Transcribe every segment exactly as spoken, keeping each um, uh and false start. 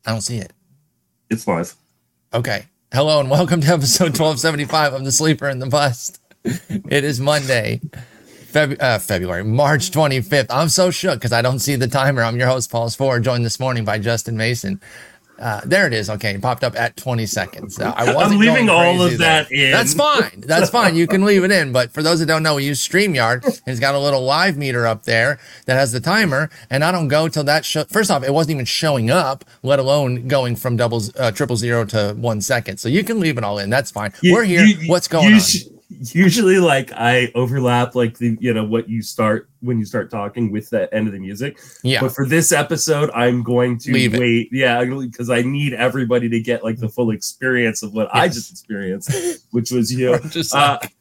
I don't see it. It's live. Okay. Hello and welcome to episode twelve seventy-five of The Sleeper and the Bust. It is Monday, Feb- uh, February, March twenty-fifth. I'm so shook because I don't see the timer. I'm your host, Paul Sporer, joined this morning by Justin Mason. Uh, there it is. Okay, it popped up at twenty seconds. Uh, I wasn't I'm leaving going all crazy of that there. in. That's fine. That's fine. You can leave it in. But for those that don't know, we use StreamYard. And it's got a little live meter up there that has the timer. And I don't go till that. Show- First off, it wasn't even showing up, let alone going from doubles, uh, triple zero to one second. So you can leave it all in. That's fine. You, We're here. you, What's going on? Sh- usually, like I overlap, like the you know what you start when you start talking with the end of the music. Yeah. But for this episode, I'm going to Leave it. wait. Yeah, because I need everybody to get like the full experience of what Yes. I just experienced, which was you. Know, Just uh, like-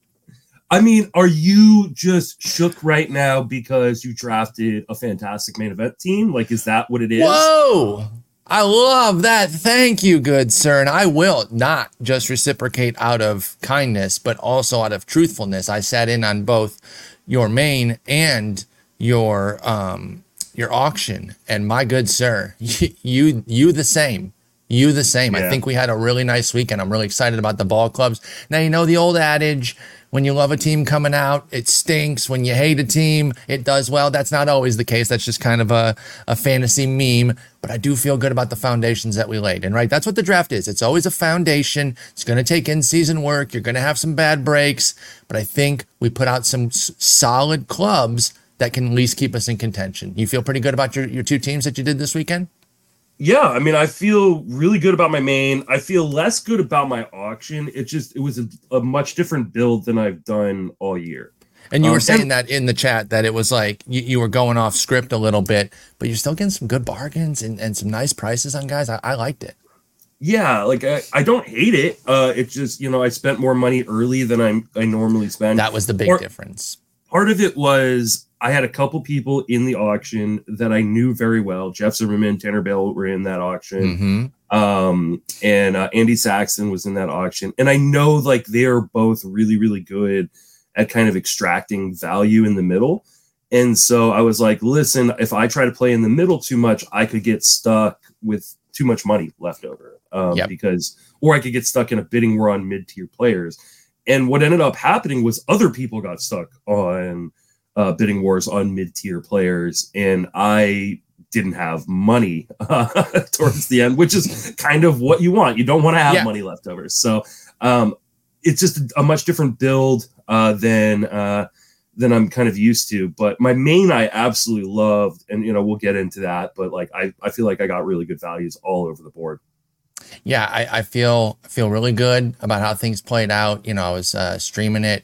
I mean, are you just shook right now because you drafted a fantastic main event team? Like, is that what it is? Whoa! I love that. Thank you, good sir. And I will not just reciprocate out of kindness, but also out of truthfulness. I sat in on both your main and your um your auction, and my good sir, you you the same. You the same. Yeah. I think we had a really nice weekend. I'm really excited about the ball clubs. Now, you know the old adage, when you love a team coming out, it stinks. When you hate a team, it does well. That's not always the case. That's just kind of a, a fantasy meme. But I do feel good about the foundations that we laid. And right, that's what the draft is. It's always a foundation. It's going to take in-season work. You're going to have some bad breaks. But I think we put out some s- solid clubs that can at least keep us in contention. You feel pretty good about your, your two teams that you did this weekend? Yeah, I mean, I feel really good about my main. I feel less good about my auction. It just it was a, a much different build than I've done all year. And you Um, were saying and- that in the chat, that it was like you, you were going off script a little bit, but you're still getting some good bargains and, and some nice prices on guys. I, I liked it. Yeah, like I, I don't hate it. Uh, it's just, you know, I spent more money early than I I normally spend. That was the big Or- difference. Part of it was I had a couple people in the auction that I knew very well. Jeff Zimmerman, Tanner Bell were in that auction. hmm Um, and uh, Andy Saxon was in that auction. And I know like they're both really, really good at kind of extracting value in the middle. And so I was like, listen, if I try to play in the middle too much, I could get stuck with too much money left over. Um, Yep. because, or I could get stuck in a bidding war on mid-tier players. And what ended up happening was other people got stuck on uh, bidding wars on mid-tier players. And I didn't have money uh, towards the end, which is kind of what you want. You don't want to have Yeah. money left over. So um, it's just a, a much different build uh, than uh, than I'm kind of used to. But my main I absolutely loved, and you know we'll get into that. But like I, I feel like I got really good values all over the board. Yeah, I, I feel feel really good about how things played out. You know, I was uh, streaming it,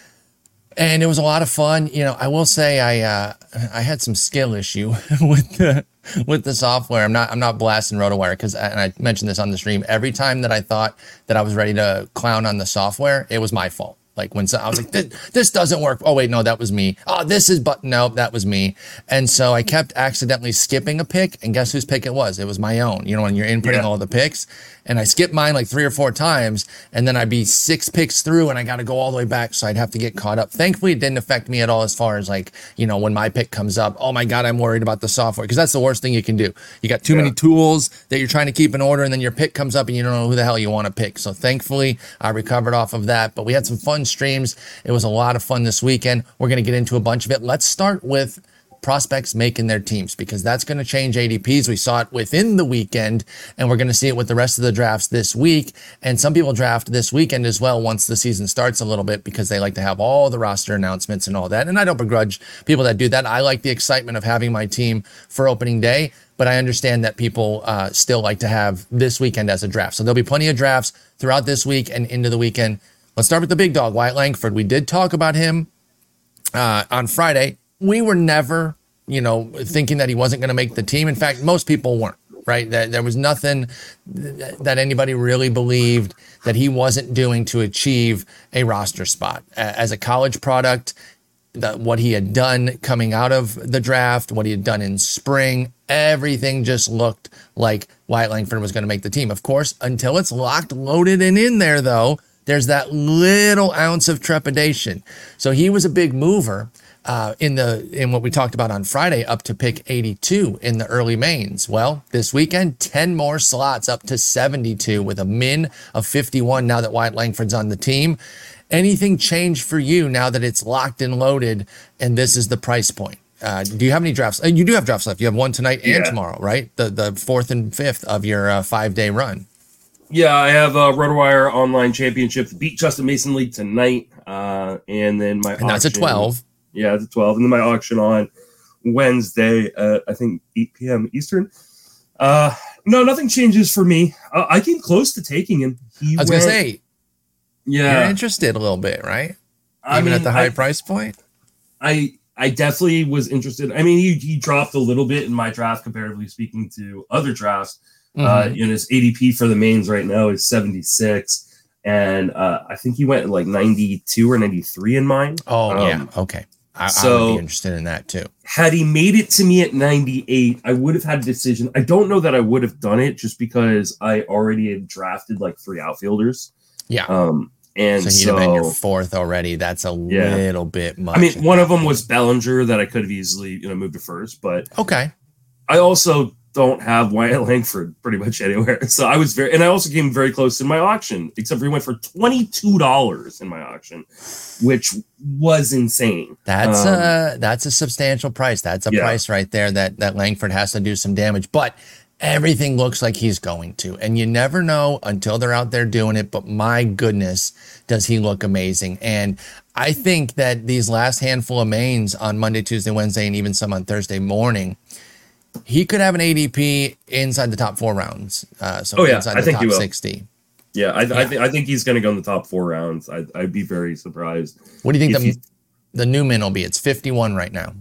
and it was a lot of fun. You know, I will say I uh, I had some skill issue with the with the software. I'm not I'm not blasting RotoWire because, and I mentioned this on the stream. Every time that I thought that I was ready to clown on the software, it was my fault. Like when so, I was like, this, this doesn't work. Oh, wait, no, that was me. Oh, this is, but no, that was me. And so I kept accidentally skipping a pick. And guess whose pick it was? It was my own. You know, when you're inputting Yeah. all the picks. And I skipped mine like three or four times. And then I'd be six picks through and I got to go all the way back. So I'd have to get caught up. Thankfully, it didn't affect me at all as far as like, you know, when my pick comes up. Oh my God, I'm worried about the software. Because that's the worst thing you can do. You got too Yeah. many tools that you're trying to keep in order. And then your pick comes up and you don't know who the hell you want to pick. So thankfully, I recovered off of that. But we had some fun streams. It was a lot of fun this weekend. We're going to get into a bunch of it. Let's start with prospects making their teams because that's going to change A D Ps. We saw it within the weekend and we're going to see it with the rest of the drafts this week. And some people draft this weekend as well once the season starts a little bit because they like to have all the roster announcements and all that. And I don't begrudge people that do that. I like the excitement of having my team for opening day, but I understand that people uh, still like to have this weekend as a draft. So there'll be plenty of drafts throughout this week and into the weekend. Let's start with the big dog, Wyatt Langford. We did talk about him uh, on Friday. We were never, you know, thinking that he wasn't going to make the team. In fact, most people weren't, right? That there was nothing that anybody really believed that he wasn't doing to achieve a roster spot. As a college product, that what he had done coming out of the draft, what he had done in spring, everything just looked like Wyatt Langford was going to make the team. Of course, until it's locked, loaded, and in there, though, there's that little ounce of trepidation. So he was a big mover uh, in the in what we talked about on Friday, up to pick eighty-two in the early mains. Well, this weekend, ten more slots up to seventy-two with a min of fifty-one now that Wyatt Langford's on the team. Anything change for you now that it's locked and loaded and this is the price point? Uh, do you have any drafts? And you do have drafts left. You have one tonight and yeah. tomorrow, right? The the fourth and fifth of your uh, five-day run. Yeah, I have a RotoWire Online Championship, the Beat Justin Mason League tonight, uh, and then my and that's a twelve. Yeah, it's a twelve, and then my auction on Wednesday at I think eight p.m. Eastern. Uh, no, nothing changes for me. Uh, I came close to taking him. He I was went, gonna say. Yeah. You're interested a little bit, right? I Even mean, at the high I, price point? I I definitely was interested. I mean, he, he dropped a little bit in my draft, comparatively speaking to other drafts. Mm-hmm. Uh, you know, his A D P for the mains right now is seventy-six. And uh, I think he went like ninety-two or ninety-three in mine. Oh, um, yeah. Okay. I, so, I would be interested in that too. Had he made it to me at ninety-eight, I would have had a decision. I don't know that I would have done it just because I already had drafted like three outfielders. Yeah. Um, and so he'd so, have been your fourth already. That's a yeah. little bit much. I mean, one of them was Bellinger that I could have easily, you know, moved to first, but okay. I also don't have Wyatt Langford pretty much anywhere. So I was very, and I also came very close in my auction, except for he went for twenty-two dollars in my auction, which was insane. That's um, a, that's a substantial price. That's a yeah. price right there that, that Langford has to do some damage, but everything looks like he's going to, and you never know until they're out there doing it. But my goodness, does he look amazing. And I think that these last handful of mains on Monday, Tuesday, Wednesday, and even some on Thursday morning, he could have an A D P inside the top four rounds. Uh, so oh, yeah. inside I the think top he will. sixty. Yeah, I, yeah. I, th- I think he's going to go in the top four rounds. I, I'd be very surprised. What do you think the, the new min will be? It's fifty-one right now.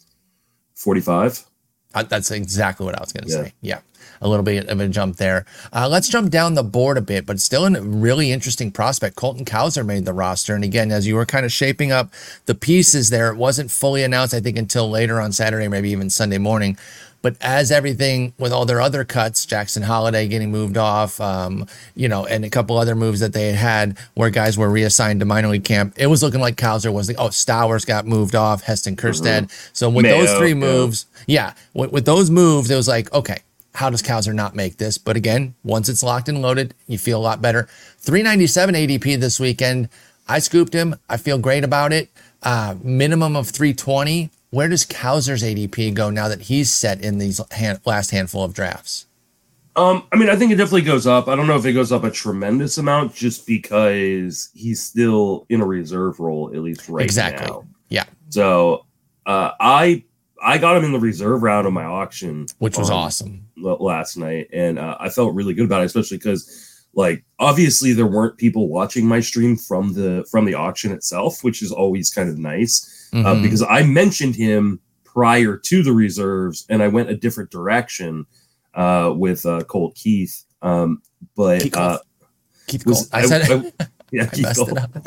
forty-five? Uh, that's exactly what I was going to yeah. say. Yeah, a little bit of a jump there. Uh, let's jump down the board a bit, but still a really interesting prospect. Colton Cowser made the roster. And again, as you were kind of shaping up the pieces there, it wasn't fully announced, I think, until later on Saturday, maybe even Sunday morning. But as everything with all their other cuts, Jackson Holiday getting moved off, um, you know, and a couple other moves that they had had where guys were reassigned to minor league camp, it was looking like Cowser was the, oh, Stowers got moved off, Heston Kjerstad. Mm-hmm. So with Mayo, those three moves, yeah, yeah with, with those moves, it was like, okay, how does Cowser not make this? But again, once it's locked and loaded, you feel a lot better. three ninety-seven A D P this weekend. I scooped him. I feel great about it. Uh, minimum of three twenty. Where does Cowser's A D P go now that he's set in these hand, last handful of drafts? Um, I mean, I think it definitely goes up. I don't know if it goes up a tremendous amount just because he's still in a reserve role, at least right exactly. now. Yeah. So uh, I I got him in the reserve round of my auction. Which was awesome. Last night. And uh, I felt really good about it, especially because like obviously there weren't people watching my stream from the from the auction itself, which is always kind of nice. Mm-hmm. Uh, because I mentioned him prior to the reserves and I went a different direction uh, with uh, Colt Keith. Um, but Keith uh, Keith was, I, I said I, I, yeah, I Keith messed Colt. it up.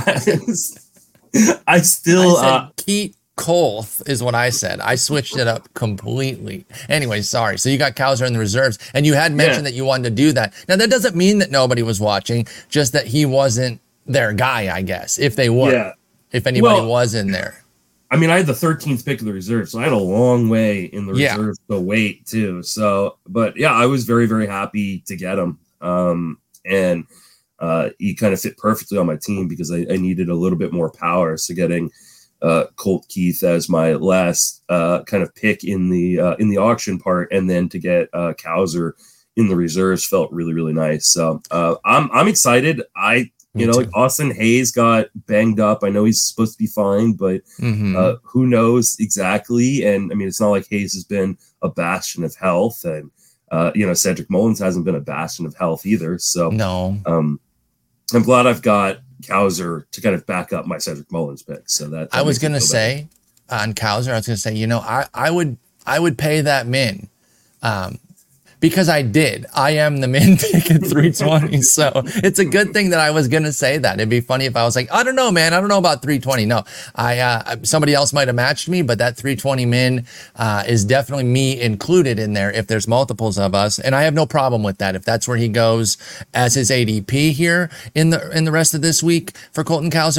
I, I still I said uh, Keith Kolth is what I said. I switched it up completely. Anyway, sorry. So you got Cowser in the reserves, and you had mentioned yeah. that you wanted to do that. Now that doesn't mean that nobody was watching, just that he wasn't their guy, I guess. If they were. Yeah. If anybody well, was in there. I mean, I had the thirteenth pick of the reserve, so I had a long way in the yeah. reserve to wait too. So, but yeah, I was very, very happy to get him. Um, and uh, he kind of fit perfectly on my team because I, I needed a little bit more power. So getting uh, Colt Keith as my last uh, kind of pick in the uh, in the auction part, and then to get uh, Cowser in the reserves felt really, really nice. So uh, I'm I'm excited. I. You know, like Austin Hayes got banged up. I know he's supposed to be fine, but mm-hmm. uh, who knows exactly? And I mean, it's not like Hayes has been a bastion of health, and uh, you know, Cedric Mullins hasn't been a bastion of health either. So no, um, I'm glad I've got Cowser to kind of back up my Cedric Mullins pick. So that, that I was gonna say better. on Cowser, I was gonna say, you know, I I would I would pay that min. Um, Because I did. I am the min pick at three twenty. So it's a good thing that I was going to say that. It'd be funny if I was like, I don't know, man. I don't know about three twenty. No, I uh, somebody else might have matched me, but that three twenty min uh, is definitely me included in there if there's multiples of us. And I have no problem with that. If that's where he goes as his A D P here in the in the rest of this week for Colton Cowser,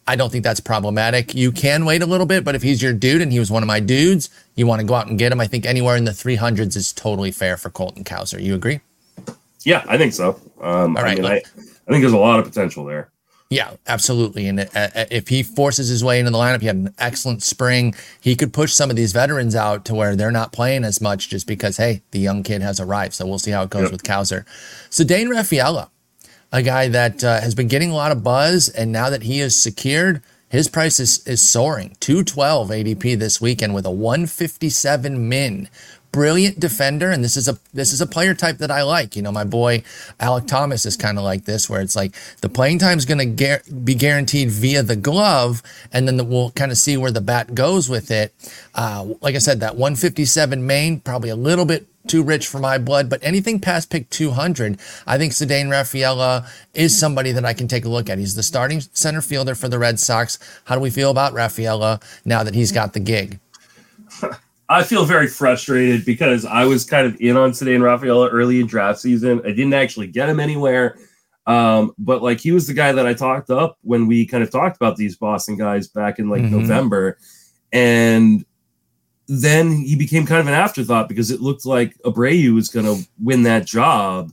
I don't think that's problematic. You can wait a little bit, but if he's your dude and he was one of my dudes, you want to go out and get him. I think anywhere in the three hundreds is totally fair for Colton Cowser. You agree? Yeah, I think so. Um, All right, I mean, look. I, I think there's a lot of potential there. Yeah, absolutely. And uh, if he forces his way into the lineup, he had an excellent spring. He could push some of these veterans out to where they're not playing as much just because, hey, the young kid has arrived. So we'll see how it goes yep. with Cowser. So Dane Raffaella, a guy that uh, has been getting a lot of buzz, and now that he is secured, his price is, is soaring. two twelve A D P this weekend with a one fifty-seven min. Brilliant defender, and this is a this is a player type that I like. You know, my boy Alec Thomas is kind of like this, where it's like the playing time is going to gar- be guaranteed via the glove, and then the, we'll kind of see where the bat goes with it. Uh, like I said, that one fifty-seven main, probably a little bit too rich for my blood, but anything past pick two hundred, I think Ceddanne Raffaella is somebody that I can take a look at. He's the starting center fielder for the Red Sox. How do we feel about Raffaella now that he's got the gig? I feel very frustrated because I was kind of in on Ceddanne Raffaella early in draft season. I didn't actually get him anywhere. Um, but like he was the guy that I talked up when we kind of talked about these Boston guys back in like mm-hmm. November. And then he became kind of an afterthought because it looked like Abreu was going to win that job.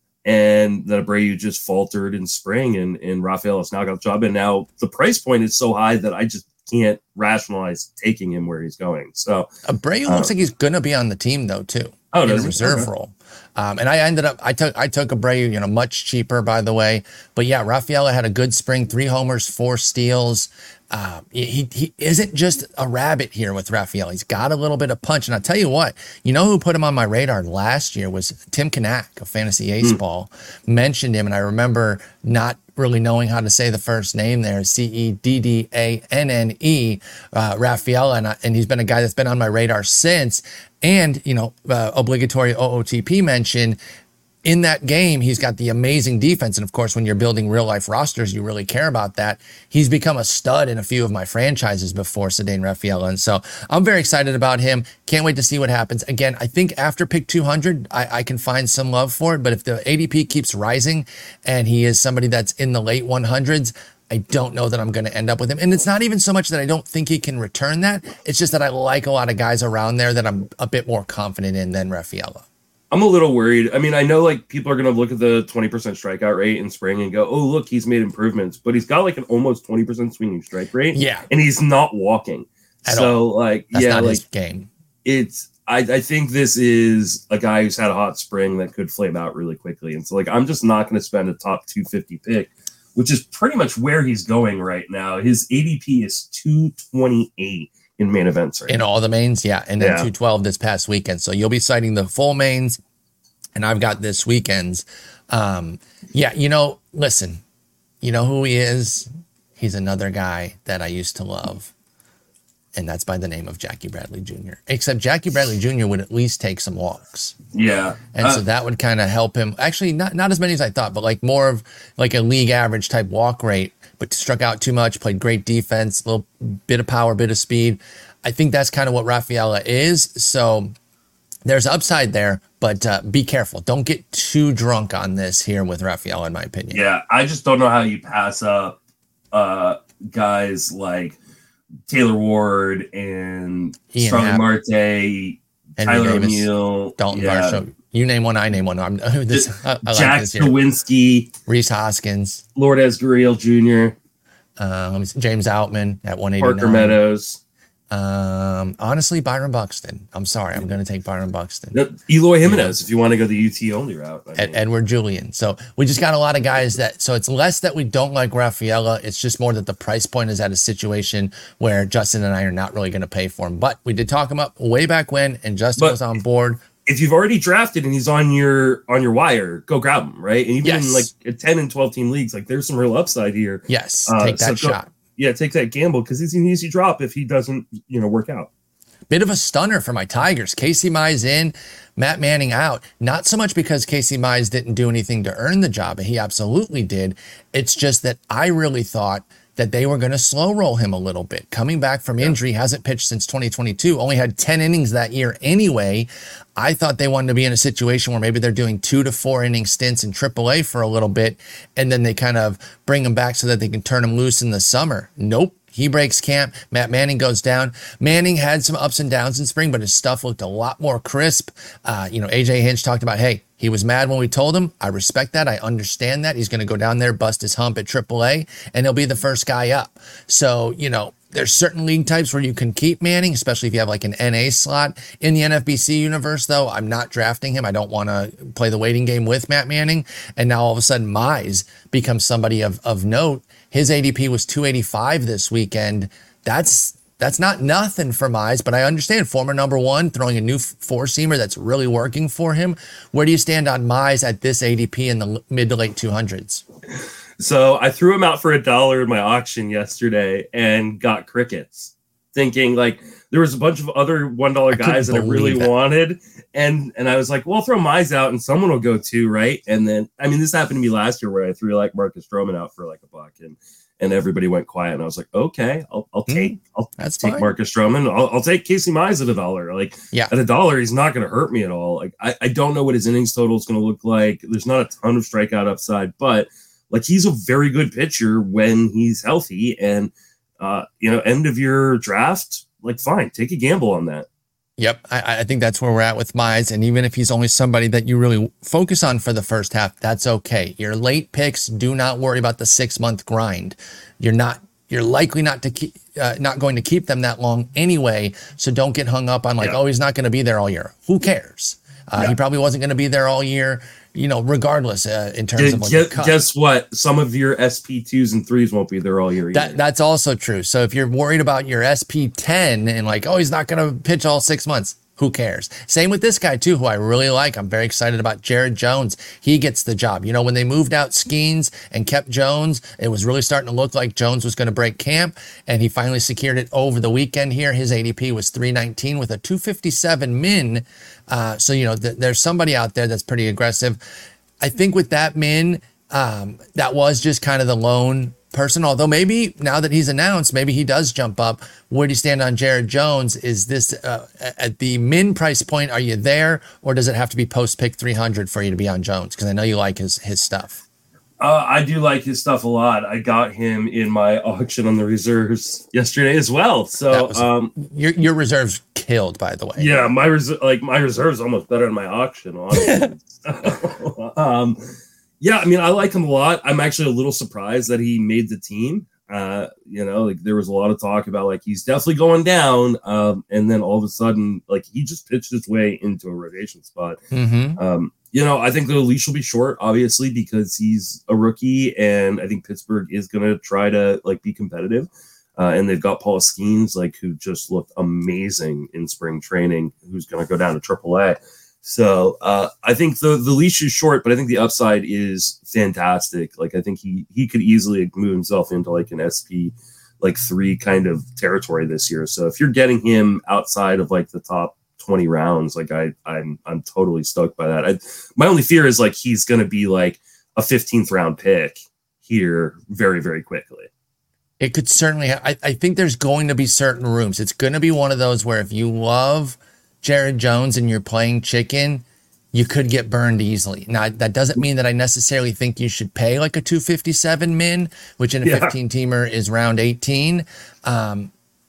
And that Abreu just faltered in spring, and, and Raffaella's now got the job. And now the price point is so high that I just can't rationalize taking him where he's going. So Abreu um, looks like he's going to be on the team though too. Oh, in a does he? reserve Okay. role. Um, and I ended up, I took, I took Abreu, you know, much cheaper by the way. But yeah, Raffaella had a good spring, three homers, four steals. Uh, he he isn't just a rabbit here with Raffaella. He's got a little bit of punch. And I'll tell you what, you know who put him on my radar last year was Tim Kanak of Fantasy Ace mm. Ball. Mentioned him, and I remember not really knowing how to say the first name there, C E D D A N N E, uh, Raffaella, and, I, and he's been a guy that's been on my radar since. And, you know, uh, obligatory O O T P mention, in that game, he's got the amazing defense. And of course, when you're building real life rosters, you really care about that. He's become a stud in a few of my franchises before, Ceddanne Raffaella. And so I'm very excited about him. Can't wait to see what happens. Again, I think after pick two hundred, I, I can find some love for it. But if the A D P keeps rising and he is somebody that's in the late one hundreds, I don't know that I'm going to end up with him. And it's not even so much that I don't think he can return that. It's just that I like a lot of guys around there that I'm a bit more confident in than Raffaella. I'm a little worried. I mean, I know like people are going to look at the twenty percent strikeout rate in spring and go, oh, look, he's made improvements, but he's got like an almost twenty percent swinging strike rate. Yeah. And he's not walking. At so all. like, That's yeah, not like his game. It's, I, I think this is a guy who's had a hot spring that could flame out really quickly. And so like, I'm just not going to spend a top two fifty pick, which is pretty much where he's going right now. His A D P is two twenty-eight in main events right in now. all the mains. Yeah. And then Yeah. two twelve this past weekend. So you'll be citing the full mains. And I've got this weekend's. Um, yeah, you know, listen, you know who he is? He's another guy that I used to love. And that's by the name of Jackie Bradley Junior Except Jackie Bradley Junior would at least take some walks. Yeah. And uh, so that would kind of help him. Actually, not, not as many as I thought, but like more of like a league average type walk rate, but struck out too much, played great defense, a little bit of power, bit of speed. I think that's kind of what Raffaella is. So there's upside there, but uh, be careful. Don't get too drunk on this here with Raffaella, in my opinion. Yeah, I just don't know how you pass up uh, guys like Taylor Ward and Ian Starling Happ, Marte, Henry Tyler Davis, O'Neill, Dalton yeah. Varsho. You name one, I name one. I'm, this, I, I Jack like this here. Nowinski, Reese Hoskins, Lourdes Gurriel Junior, uh, let me see, James Outman at one eighty-nine. Parker Meadows. Um, honestly, Byron Buxton. I'm sorry, I'm going to take Byron Buxton. No, Eloy Jimenez, if you want to go the U T only route. I Ed, mean. Edward Julian. So we just got a lot of guys that, so it's less that we don't like Raffaella. It's just more that the price point is at a situation where Justin and I are not really going to pay for him. But we did talk him up way back when, and Justin But was on board. If you've already drafted and he's on your on your wire, go grab him, right? And even Yes. in like a ten and twelve team leagues, like there's some real upside here. Yes, Uh, take that so go- shot. Yeah, take that gamble because he's an easy drop if he doesn't, you know, work out. Bit of a stunner for my Tigers. Casey Mize in, Matt Manning out. Not so much because Casey Mize didn't do anything to earn the job. He absolutely did. It's just that I really thought that they were going to slow roll him a little bit. Coming back from injury, yeah. hasn't pitched since twenty twenty-two, only had ten innings that year anyway. I thought they wanted to be in a situation where maybe they're doing two to four inning stints in triple A for a little bit, and then they kind of bring him back so that they can turn him loose in the summer. Nope. He breaks camp. Matt Manning goes down. Manning had some ups and downs in spring, but his stuff looked a lot more crisp. Uh, you know, A J Hinch talked about, hey, he was mad when we told him. I respect that. I understand that. He's going to go down there, bust his hump at triple A, and he'll be the first guy up. So, you know, there's certain league types where you can keep Manning, especially if you have like an N A slot. In the N F B C universe, though, I'm not drafting him. I don't want to play the waiting game with Matt Manning. And now all of a sudden, Mize becomes somebody of, of note. His A D P was two eighty-five this weekend. That's that's not nothing for Mize, but I understand former number one throwing a new four-seamer that's really working for him. Where do you stand on Mize at this A D P in the mid to late two hundreds? So I threw him out for a dollar in my auction yesterday and got crickets, thinking like there was a bunch of other one dollar guys that I really that. wanted. And and I was like, well, I'll throw Mize out and someone will go too, right? And then, I mean, this happened to me last year where I threw like Marcus Stroman out for like a buck and and everybody went quiet. And I was like, okay, I'll, I'll take I'll That's take fine. Marcus Stroman. I'll, I'll take Casey Mize at a dollar. Like yeah. at a dollar, he's not going to hurt me at all. Like I, I don't know what his innings total is going to look like. There's not a ton of strikeout upside, but like he's a very good pitcher when he's healthy. And uh, you know, end of your draft, like fine, take a gamble on that. Yep, I, I think that's where we're at with Mize. And even if he's only somebody that you really focus on for the first half, that's okay. Your late picks, do not worry about the six-month grind. You're not, you're likely not to keep, uh, not going to keep them that long anyway. So don't get hung up on like, yeah. oh, he's not going to be there all year. Who cares? Uh, yeah. He probably wasn't going to be there all year, you know, regardless uh, in terms guess, of what guess, guess what? Some of your S P twos and threes won't be there all year. That, that's also true. So if you're worried about your S P ten and like, oh, he's not going to pitch all six months. Who cares? Same with this guy, too, who I really like. I'm very excited about Jared Jones. He gets the job. You know, when they moved out Skeens and kept Jones, it was really starting to look like Jones was going to break camp, and he finally secured it over the weekend here. His A D P was three nineteen with a two fifty-seven min. Uh, so, you know, th- there's somebody out there that's pretty aggressive. I think with that min, um, that was just kind of the lone person, although maybe now that he's announced, maybe he does jump up. Where do you stand on Jared Jones? Is this uh, at the min price point? Are you there, or does it have to be post pick three hundred for you to be on Jones? Because I know you like his his stuff. Uh, I do like his stuff a lot. I got him in my auction on the reserves yesterday as well. So was, um, your your reserves killed, by the way. Yeah, my res- like my reserves almost better than my auction. Honestly. so, um, Yeah, I mean, I like him a lot. I'm actually a little surprised that he made the team. Uh, you know, like there was a lot of talk about like he's definitely going down, um, and then all of a sudden, like he just pitched his way into a rotation spot. Mm-hmm. Um, you know, I think the leash will be short, obviously, because he's a rookie, and I think Pittsburgh is going to try to like be competitive. Uh, and they've got Paul Skeens, like who just looked amazing in spring training, who's going to go down to triple A. So uh, I think the, the leash is short, but I think the upside is fantastic. Like I think he he could easily move himself into like an S P like three kind of territory this year. So if you're getting him outside of like the top twenty rounds, like I I'm I'm totally stoked by that. I, my only fear is like he's going to be like a fifteenth round pick here very very quickly. It could certainly. Ha- I I think there's going to be certain rooms. It's going to be one of those where if you love Jared Jones and you're playing chicken, you could get burned easily. Now, that doesn't mean that I necessarily think you should pay like a two fifty-seven min, which in a yeah. fifteen teamer is round eighteen. Um,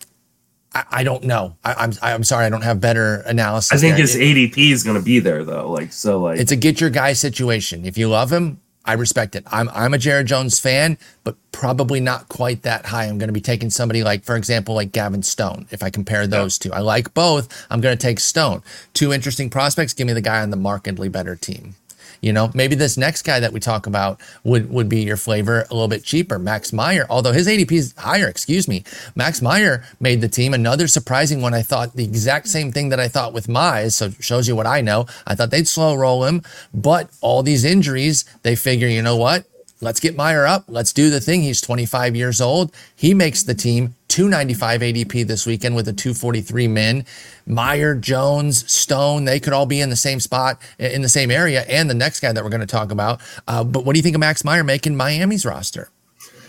I, I don't know. I, I'm I'm sorry, I don't have better analysis. I think there. his A D P is going to be there though. Like so, like it's a get your guy situation. If you love him, I respect it. I'm I'm a Jared Jones fan, but probably not quite that high. I'm going to be taking somebody like, for example, like Gavin Stone. If I compare those two, I like both. I'm going to take Stone. Two interesting prospects. Give me the guy on the markedly better team. You know, maybe this next guy that we talk about would, would be your flavor, a little bit cheaper. Max Meyer, although his A D P is higher, excuse me. Max Meyer made the team. Another surprising one. I thought the exact same thing that I thought with Mize. So shows you what I know. I thought they'd slow roll him, but all these injuries, they figure, you know what? Let's get Meyer up. Let's do the thing. He's twenty-five years old. He makes the team. two ninety-five A D P this weekend with a two forty-three min. Meyer, Jones, Stone, they could all be in the same spot, in the same area, and the next guy that we're going to talk about. Uh, but what do you think of Max Meyer making Miami's roster?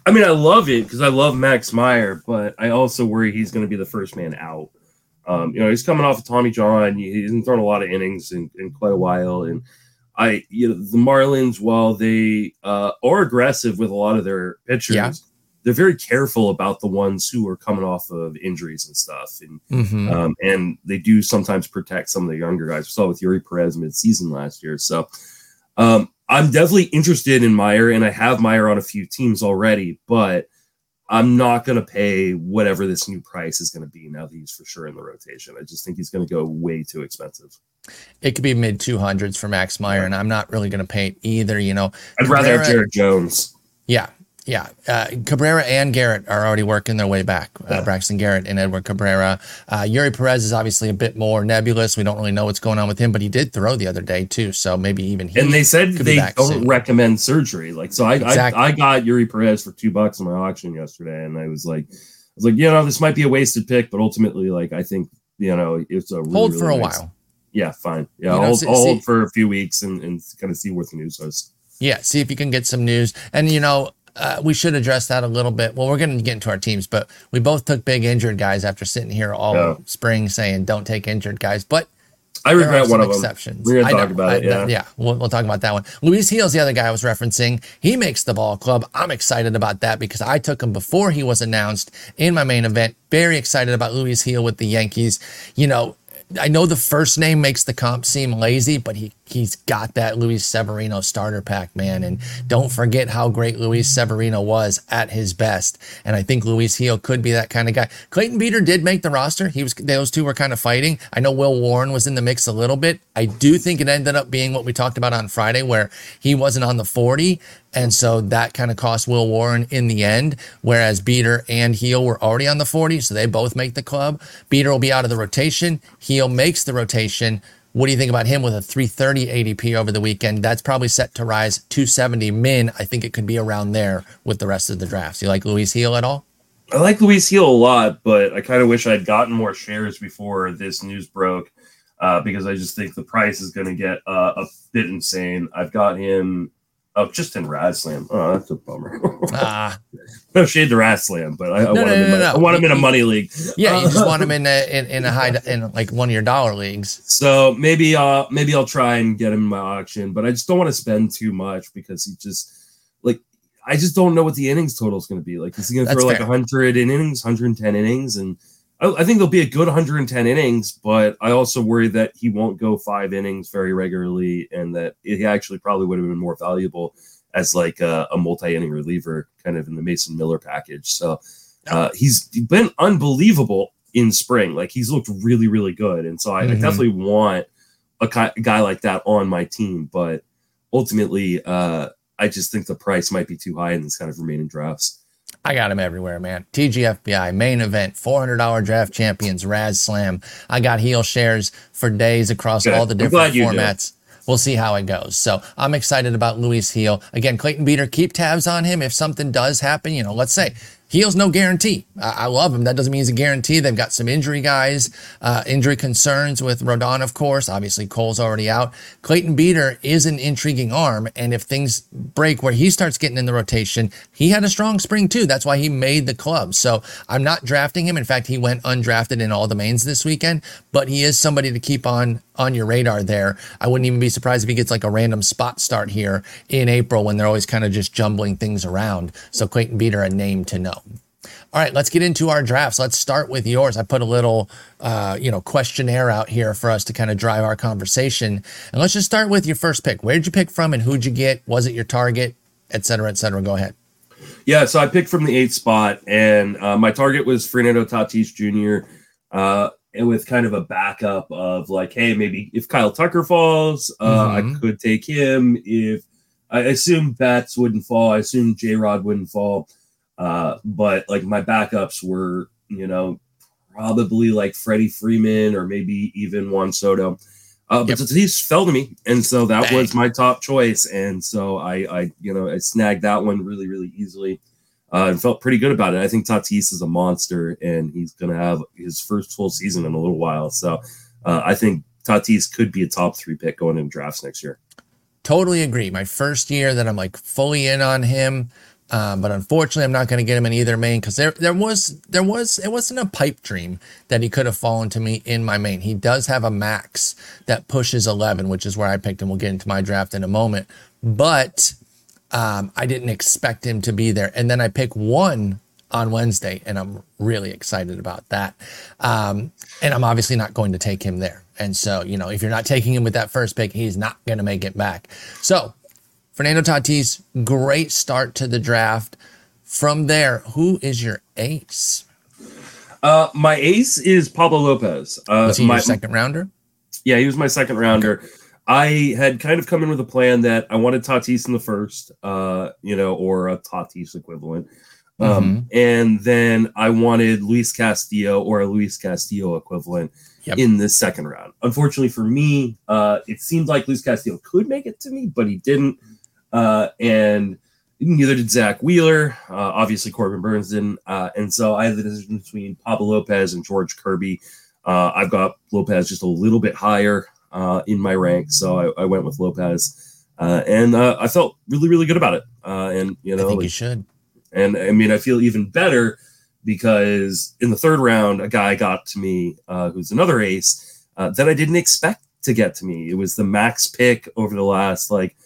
I mean, I love it because I love Max Meyer, but I also worry he's going to be the first man out. Um, you know, he's coming off of Tommy John. He hasn't thrown a lot of innings in, in quite a while. And I, you know, the Marlins, while they uh, are aggressive with a lot of their pitchers, yeah. they're very careful about the ones who are coming off of injuries and stuff. And mm-hmm. um, and they do sometimes protect some of the younger guys. We saw with Yuri Perez mid-season last year. So um, I'm definitely interested in Meyer, and I have Meyer on a few teams already, but I'm not going to pay whatever this new price is going to be now that he's for sure in the rotation. I just think he's going to go way too expensive. It could be mid two hundreds for Max Meyer, yeah. and I'm not really going to pay it either. You know, I'd rather Cabrera, have Jared Jones. Yeah. Yeah, uh, Cabrera and Garrett are already working their way back. Uh, yeah. Braxton Garrett and Edward Cabrera. Uh, Yuri Perez is obviously a bit more nebulous. We don't really know what's going on with him, but he did throw the other day too. So maybe even he. And they said they don't soon. recommend surgery. Like so, I, exactly. I I got Yuri Perez for two bucks in my auction yesterday, and I was like, I was like, you know, this might be a wasted pick, but ultimately, like, I think you know, it's a really, hold for really a nice, while. Yeah, fine. Yeah, you know, hold, see, I'll hold for a few weeks and, and kind of see what the news is. Yeah, see if you can get some news, and you know. Uh, we should address that a little bit. Well, we're going to get into our teams, but we both took big injured guys after sitting here all yeah. spring saying don't take injured guys. But I regret one of exceptions. them. We're going to talk about I, it. Yeah, yeah, we'll, we'll talk about that one. Luis Gil's the other guy I was referencing. He makes the ball club. I'm excited about that because I took him before he was announced in my main event. Very excited about Luis Gil with the Yankees. You know, I know the first name makes the comp seem lazy, but he, he's got that Luis Severino starter pack, man. And don't forget how great Luis Severino was at his best. And I think Luis Gil could be that kind of guy. Clayton Beeter did make the roster. He was, those two were kind of fighting. I know Will Warren was in the mix a little bit. I do think it ended up being what we talked about on Friday, where he wasn't on the forty. And so that kind of cost Will Warren in the end, whereas Beeter and Gil were already on the forty, so they both make the club. Beeter will be out of the rotation. Gil makes the rotation. What do you think about him with a three thirty A D P over the weekend? That's probably set to rise two seventy min. I think it could be around there with the rest of the drafts. You like Luis Gil at all? I like Luis Gil a lot, but I kind of wish I'd gotten more shares before this news broke uh, because I just think the price is going to get uh, a bit insane. I've got him... Oh, just in Radslam. Oh, that's a bummer. Ah, no shade to Radslam, but I, I no, want no, him. In no, my, no. I want him in a money league. Yeah, you just want him in a in, in a high in like one of your dollar leagues. So maybe uh maybe I'll try and get him in my auction, but I just don't want to spend too much because he just like I just don't know what the innings total is going to be. Like, is he going to throw fair. like a hundred innings, one hundred ten innings, and I, I think there'll be a good one hundred ten innings, but I also worry that he won't go five innings very regularly, and that he actually probably would have been more valuable as like a, a multi-inning reliever, kind of in the Mason Miller package. So uh, he's been unbelievable in spring. Like, he's looked really, really good, and so I, mm-hmm. I definitely want a ki- guy like that on my team. But ultimately, uh, I just think the price might be too high in this kind of remaining drafts. I got him everywhere, man. T G F B I, main event, four hundred dollars draft champions, Raz Slam. I got Gil shares for days across Good. all the different formats. We'll see how it goes. So I'm excited about Luis Gil. Again, Clayton Beeter, keep tabs on him. If something does happen, you know, let's say Gil's no guarantee. I, I love him. That doesn't mean he's a guarantee. They've got some injury guys, uh, injury concerns with Rodon, of course. Obviously, Cole's already out. Clayton Beeter is an intriguing arm, and if things break where he starts getting in the rotation, he had a strong spring too. That's why he made the club. So I'm not drafting him. In fact, he went undrafted in all the mains this weekend, but he is somebody to keep on on your radar there. I wouldn't even be surprised if he gets like a random spot start here in April when they're always kind of just jumbling things around. So Clayton Beeter, a name to know. All right, let's get into our drafts. Let's start with yours. I put a little, uh, you know, questionnaire out here for us to kind of drive our conversation. And let's just start with your first pick. Where did you pick from and who'd you get? Was it your target, et cetera, et cetera? Go ahead. Yeah, so I picked from the eighth spot, and uh, my target was Fernando Tatis Junior Uh, and with kind of a backup of like, hey, maybe if Kyle Tucker falls, uh, mm-hmm. I could take him. If I assume Betts wouldn't fall, I assume J-Rod wouldn't fall. Uh, but like my backups were, you know, probably like Freddie Freeman or maybe even Juan Soto. Uh, but yep. Tatis fell to me, and so that Dang. was my top choice. And so I, I, you know, I snagged that one really, really easily. Uh, and felt pretty good about it. I think Tatis is a monster, and he's going to have his first full season in a little while. So uh, I think Tatis could be a top three pick going in drafts next year. Totally agree. My first year that I'm like fully in on him, Um, but unfortunately, I'm not going to get him in either main because there there was there was it wasn't a pipe dream that he could have fallen to me in my main. He does have a max that pushes eleven, which is where I picked him. We'll get into my draft in a moment, but um, I didn't expect him to be there. And then I pick one on Wednesday, and I'm really excited about that. Um, and I'm obviously not going to take him there. And so, you know, if you're not taking him with that first pick, he's not going to make it back. So Fernando Tatis, great start to the draft. From there, who is your ace? Uh, my ace is Pablo Lopez. Uh, was he my, your second rounder? Yeah, he was my second rounder. Okay. I had kind of come in with a plan that I wanted Tatis in the first, uh, you know, or a Tatis equivalent. Um, mm-hmm. And then I wanted Luis Castillo or a Luis Castillo equivalent yep. in the second round. Unfortunately for me, uh, it seemed like Luis Castillo could make it to me, but he didn't. Uh, and neither did Zach Wheeler. Uh, obviously, Corbin Burns didn't. Uh, and so I had the decision between Pablo Lopez and George Kirby. Uh, I've got Lopez just a little bit higher uh, in my rank, so I, I went with Lopez. Uh, and uh, I felt really, really good about it. Uh, and you know, I think like, you should. And I mean, I feel even better because in the third round, a guy got to me uh, who's another ace uh, that I didn't expect to get to me. It was the max pick over the last like.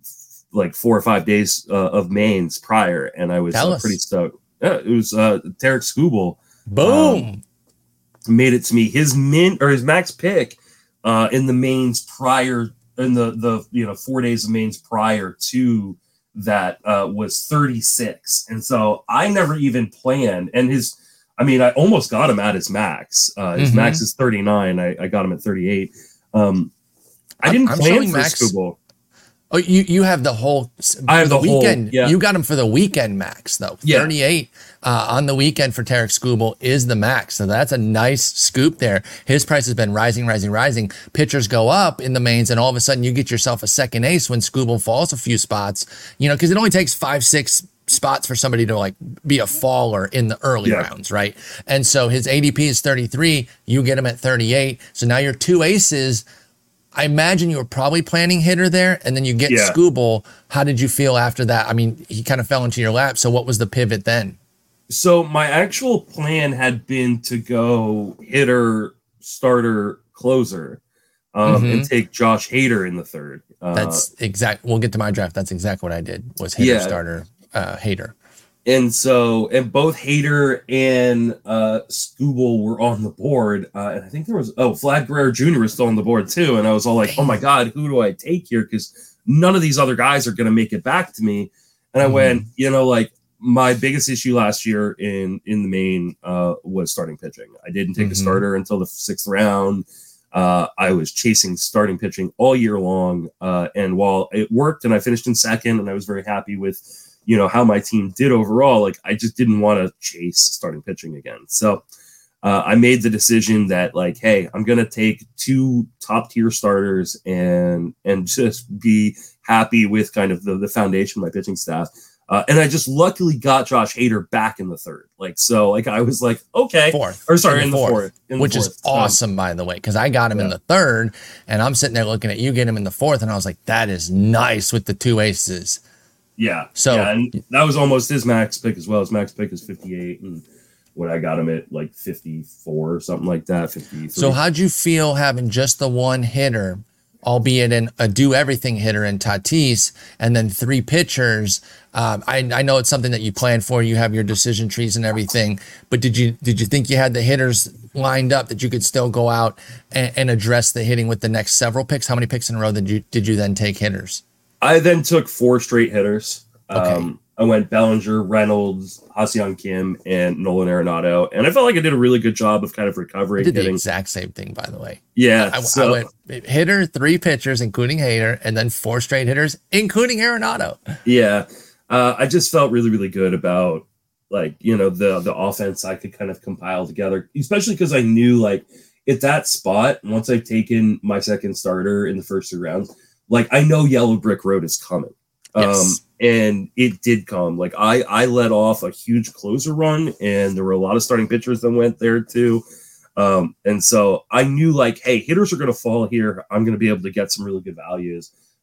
like four or five days uh, of mains prior, and I was uh, pretty stoked. Yeah, it was uh, Tarek Skubal. Boom! Um, made it to me. His min or his max pick uh, in the mains prior, in the the you know four days of mains prior to that uh, was thirty-six, and so I never even planned. And his, I mean, I almost got him at his max. Uh, his mm-hmm. max is thirty-nine. I, I got him at thirty-eight. Um, I didn't I'm plan for max- Skubal. Oh, you, you have the whole I have the, the weekend. Whole, yeah. You got him for the weekend max though. Yeah. thirty-eight uh, on the weekend for Tarek Skubal is the max. So that's a nice scoop there. His price has been rising, rising, rising. Pitchers go up in the mains, and all of a sudden you get yourself a second ace when Skubal falls a few spots. You know, because it only takes five, six spots for somebody to like be a faller in the early yeah. rounds, right? And so his A D P is thirty-three. You get him at thirty-eight. So now your two aces. I imagine you were probably planning hitter there, and then you get yeah. Skubal. How did you feel after that? I mean, he kind of fell into your lap. So what was the pivot then? So my actual plan had been to go hitter, starter, closer, um, mm-hmm. and take Josh Hader in the third. Uh, That's exact. We'll get to my draft. That's exactly what I did. Was hitter, yeah. starter, uh, Hader. And so, and both Hader and uh, Skubal were on the board. Uh, and I think there was, oh, Vlad Guerrero Junior was still on the board too. And I was all like, oh my God, who do I take here? Because none of these other guys are going to make it back to me. And I mm. went, you know, like my biggest issue last year in, in the main uh, was starting pitching. I didn't take mm-hmm. a starter until the sixth round. Uh, I was chasing starting pitching all year long. Uh, and while it worked and I finished in second and I was very happy with, you know, how my team did overall, like I just didn't want to chase starting pitching again. So uh, I made the decision that like, hey, I'm going to take two top tier starters and, and just be happy with kind of the, the foundation of my pitching staff. Uh, and I just luckily got Josh Hader back in the third. Like, so like, I was like, okay, fourth or sorry, in, in the fourth, fourth in which the fourth. is awesome, by the way, cause I got him yeah. in the third and I'm sitting there looking at you get him in the fourth. And I was like, that is nice with the two aces. Yeah. So yeah, and that was almost his max pick as well. His max pick is fifty-eight, and what I got him at like fifty-four or something like that. fifty-three. So how'd you feel having just the one hitter, albeit in a do everything hitter in Tatis, and then three pitchers? Um, I I know it's something that you plan for. You have your decision trees and everything, but did you did you think you had the hitters lined up that you could still go out and, and address the hitting with the next several picks? How many picks in a row did you did you then take hitters? I then took four straight hitters. Okay. Um, I went Bellinger, Reynolds, Ha-Seong Kim, and Nolan Arenado. And I felt like I did a really good job of kind of recovering. I did hitting. the exact same thing, by the way. Yeah. I, so, I went hitter, three pitchers, including Hader, and then four straight hitters, including Arenado. Yeah. Uh, I just felt really, really good about, like, you know, the, the offense I could kind of compile together, especially because I knew, like, at that spot, once I've taken my second starter in the first two rounds, like, I know Yellow Brick Road is coming. Yes. Um, and it did come. Like, I, I let off a huge closer run, and there were a lot of starting pitchers that went there too. Um, and so I knew, like, hey, hitters are going to fall here. I'm going to be able to get some really good values.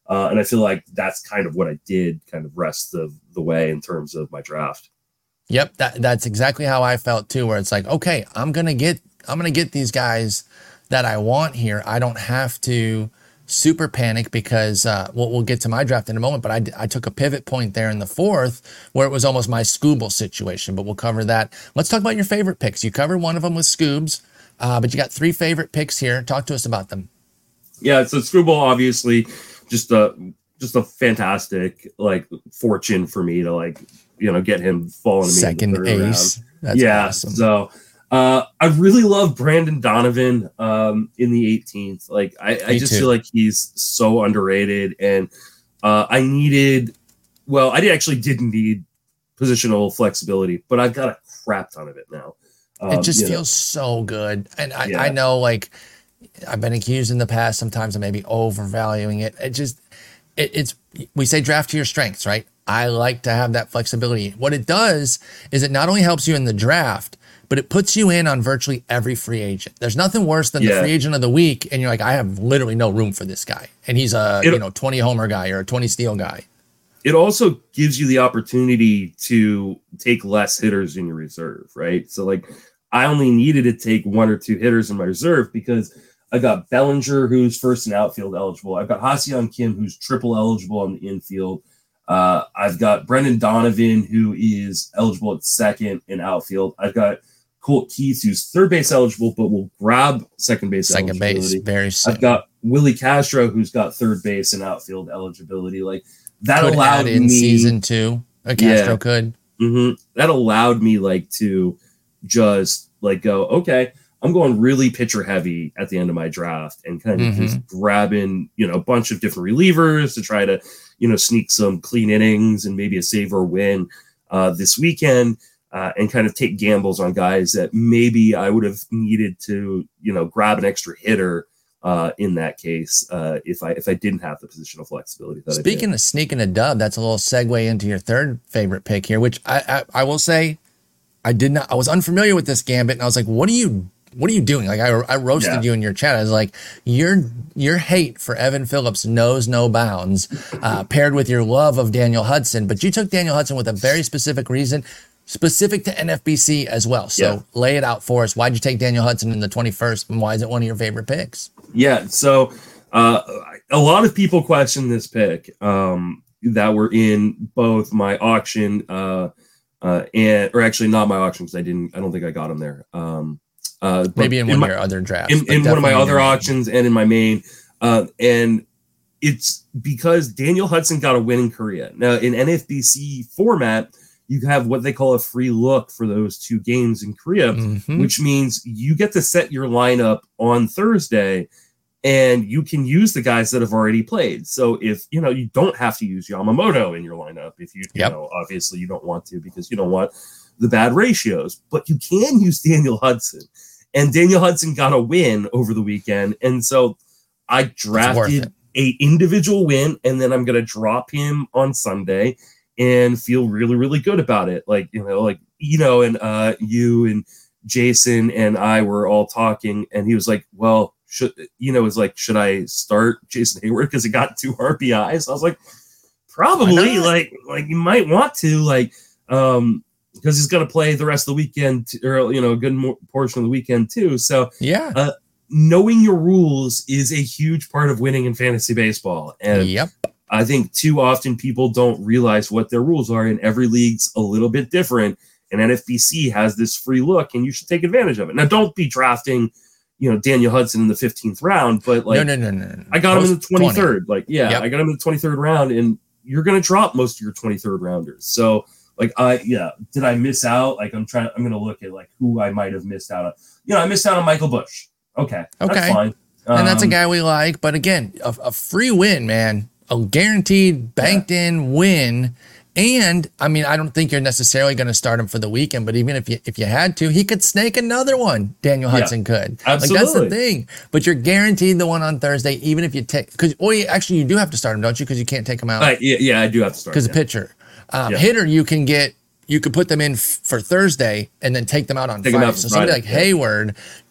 Uh, and I feel like that's kind of what I did kind of rest of the way in terms of my draft. Yep, that, that's exactly how I felt too, where it's like, okay, I'm going to get I'm going to get these guys that I want here. I don't have to super panic because uh, we'll, we'll get to my draft in a moment, but I, I took a pivot point there in the fourth where it was almost my Scooble situation, but we'll cover that. Let's talk about your favorite picks. You covered one of them with Scoobs, uh, but you got three favorite picks here. Talk to us about them. Yeah, so Scooble, obviously, just a just a fantastic like fortune for me to like you know get him falling to me second in the third ace. round. That's yeah, awesome. So uh, I really love Brandon Donovan um, in the eighteenth. Like I, I just too. feel like he's so underrated, and uh, I needed. Well, I actually didn't need positional flexibility, but I've got a crap ton of it now. Um, it just you feels know. so good, and I, Yeah. I know like. I've been accused in the past sometimes of maybe overvaluing it. It just, it, it's, we say draft to your strengths, right? I like to have that flexibility. What it does is it not only helps you in the draft, but it puts you in on virtually every free agent. There's nothing worse than Yeah. the free agent of the week. And you're like, I have literally no room for this guy. And he's a, It- you know, twenty homer guy or a twenty steal guy. It also gives you the opportunity to take less hitters in your reserve, right? So like I only needed to take one or two hitters in my reserve because I got Bellinger, who's first and outfield eligible. I've got Ha-Seong Kim, who's triple eligible on the infield. Uh, I've got Brendan Donovan, who is eligible at second in outfield. I've got Colt Keith, who's third base eligible, but will grab second base Second base, eligibility. very soon. I've got Willie Castro, who's got third base and outfield eligibility. Like that Could allowed add in me season two. A Castro Yeah. could. Mm-hmm. That allowed me like to just like go, okay, I'm going really pitcher heavy at the end of my draft and kind of Mhm. just grabbing, you know, a bunch of different relievers to try to, you know, sneak some clean innings and maybe a save or win uh, this weekend uh, and kind of take gambles on guys that maybe I would have needed to, you know, grab an extra hitter uh, in that case uh, if I if I didn't have the positional flexibility. That Speaking of sneaking a dub, that's a little segue into your third favorite pick here, which I, I I will say I did not. I was unfamiliar with this gambit, and I was like, "What are you? What are you doing?" Like I I roasted Yeah. you in your chat. I was like, "Your your hate for Evan Phillips knows no bounds," uh, paired with your love of Daniel Hudson. But you took Daniel Hudson with a very specific reason, specific to N F B C as well. So Yeah. lay it out for us. Why'd you take Daniel Hudson in the twenty-first, and why is it one of your favorite picks? Yeah, so uh, a lot of people question this pick um, that were in both my auction uh, uh, and, or actually not my auction because I didn't, I don't think I got them there. Um, uh, but Maybe in one my, of your other drafts. in, but in one of my definitely in other your main. auctions and in my main, uh, and it's because Daniel Hudson got a win in Korea. Now in N F B C format, you have what they call a free look for those two games in Korea, Mhm. which means you get to set your lineup on Thursday and you can use the guys that have already played. So if, you know, you don't have to use Yamamoto in your lineup, if you, you Yep. know, obviously you don't want to because you don't want the bad ratios, but you can use Daniel Hudson. And Daniel Hudson got a win over the weekend. And so I worth drafted it. a individual win, and then I'm going to drop him on Sunday and feel really, really good about it. Like, you know, like, you know, and uh, you and Jason and I were all talking, and he was like, well, should, you know, was like, should I start Jason Hayward because he got two R B Is? I was like, probably, like, like you might want to, like, um, because he's going to play the rest of the weekend, t- or, you know, a good mo- portion of the weekend too. So Yeah. uh, knowing your rules is a huge part of winning in fantasy baseball. And Yep. I think too often people don't realize what their rules are, and every league's a little bit different. And N F B C has this free look, and you should take advantage of it. Now, don't be drafting, you know, Daniel Hudson in the fifteenth round, but like, no, no, no, no, no. I got him in the Most twenty. twenty-third. Like, yeah, Yep. I got him in the twenty-third round, and you're going to drop most of your twenty-third rounders. So, like, I, yeah, did I miss out? Like, I'm trying, I'm going to look at like who I might have missed out on. You know, I missed out on Michael Bush. Okay. Okay. That's fine. And that's a Um, guy we like. But again, a, a free win, man. A guaranteed, banked in win. And I mean, I don't think you're necessarily going to start him for the weekend, but even if you if you had to, he could snake another one. Daniel Yeah, Hudson could. Like that's absolutely. the thing. But you're guaranteed the one on Thursday, even if you take because or you, actually you do have to start him, don't you? Because you can't take him out Uh, yeah, yeah, I do have to start. because yeah. a pitcher. Um, Yeah. Hitter, you can get you could put them in f- for Thursday and then take them out on Take 'em Friday. out for So somebody Friday, like yeah. Hayward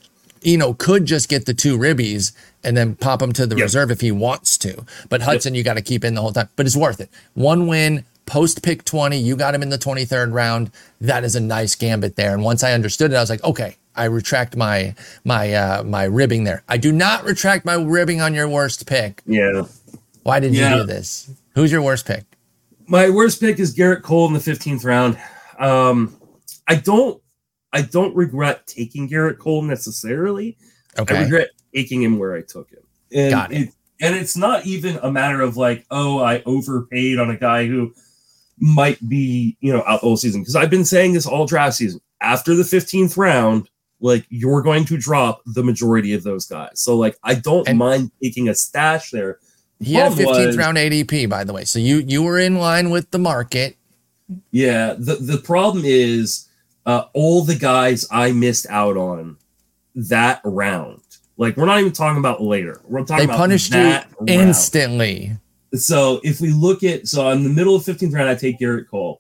Eno could just get the two ribbies and then pop him to the yep. reserve if he wants to. But Hudson, yep. you got to keep in the whole time. But it's worth it. One win, post pick twenty. You got him in the twenty-third round. That is a nice gambit there. And once I understood it, I was like, okay, I retract my my uh, my ribbing there. I do not retract my ribbing on your worst pick. Yeah. Why did yeah. you do this? Who's your worst pick? My worst pick is Garrett Cole in the fifteenth round. Um, I don't. I don't regret taking Garrett Cole necessarily. Okay. I regret taking him where I took him. And Got it. it. And it's not even a matter of like, oh, I overpaid on a guy who might be, you know, out the whole season. Because I've been saying this all draft season. After the fifteenth round, like you're going to drop the majority of those guys. So like, I don't and mind taking a stash there. He had a fifteenth round A D P, by the way. So you you were in line with the market. Yeah. The the problem is. Uh, all the guys I missed out on that round. Like, we're not even talking about later. We're talking they about punished that you round. instantly. So if we look at, so in the middle of fifteenth round, I take Garrett Cole,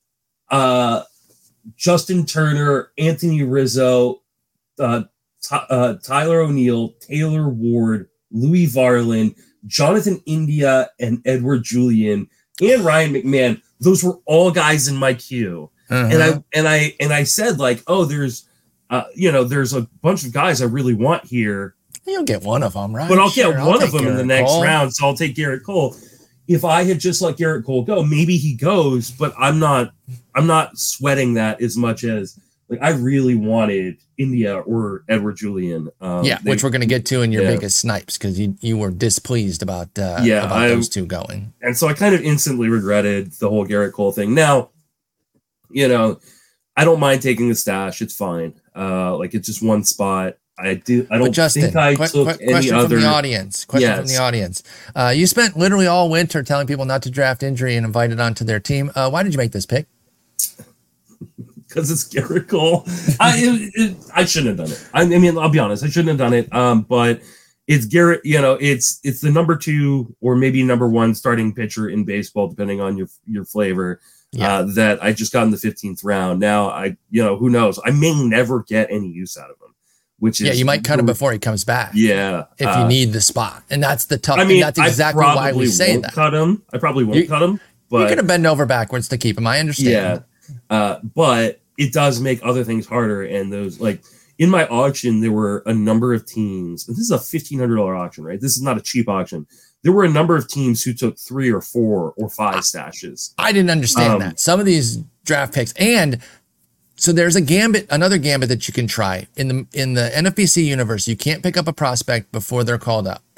uh, Justin Turner, Anthony Rizzo, uh, T- uh, Tyler O'Neill, Taylor Ward, Louis Varlin, Jonathan India, and Edward Julian, and Ryan McMahon. Those were all guys in my queue. Uh-huh. And I and I and I said like, oh, there's, uh, you know, there's a bunch of guys I really want here. You'll get one of them, right? But I'll sure, get I'll one of them Garrett in the next Cole. round, so I'll take Garrett Cole. If I had just let Garrett Cole go, maybe he goes, but I'm not. I'm not sweating that as much as like I really wanted India or Edward Julian. Um, yeah, they, which we're going to get to in your yeah. biggest snipes because you you were displeased about uh, yeah, about I, those two going, and so I kind of instantly regretted the whole Garrett Cole thing. Now, you know. I don't mind taking the stash. It's fine. Uh, like it's just one spot. I do. I don't Justin, think I qu- took qu- any question other. from the audience. Question yes. from the audience. Uh, you spent literally all winter telling people not to draft injury and invited onto their team. Uh, why did you make this pick? Because it's Garrett Cole. I it, it, I shouldn't have done it. I, I mean, I'll be honest. I shouldn't have done it. Um, but it's Garrett. You know, it's it's the number two or maybe number one starting pitcher in baseball, depending on your your flavor. Yeah. Uh, that I just got in the fifteenth round. Now I, you know, who knows? I may never get any use out of him, which is yeah, you might cut him before he comes back. Yeah, if uh, you need the spot, and that's the tough. I mean, and that's exactly I why we say won't that. Cut him. I probably won't you, cut him. But you're gonna bend over backwards to keep him. I understand. Yeah, uh, but it does make other things harder. And those like in my auction, there were a number of teams. And this is a fifteen hundred dollar auction, right? This is not a cheap auction. There were a number of teams who took three or four or five stashes. I didn't understand um, that. Some of these draft picks, and so there's a gambit, another gambit that you can try in the in the N F B C universe. You can't pick up a prospect before they're called up,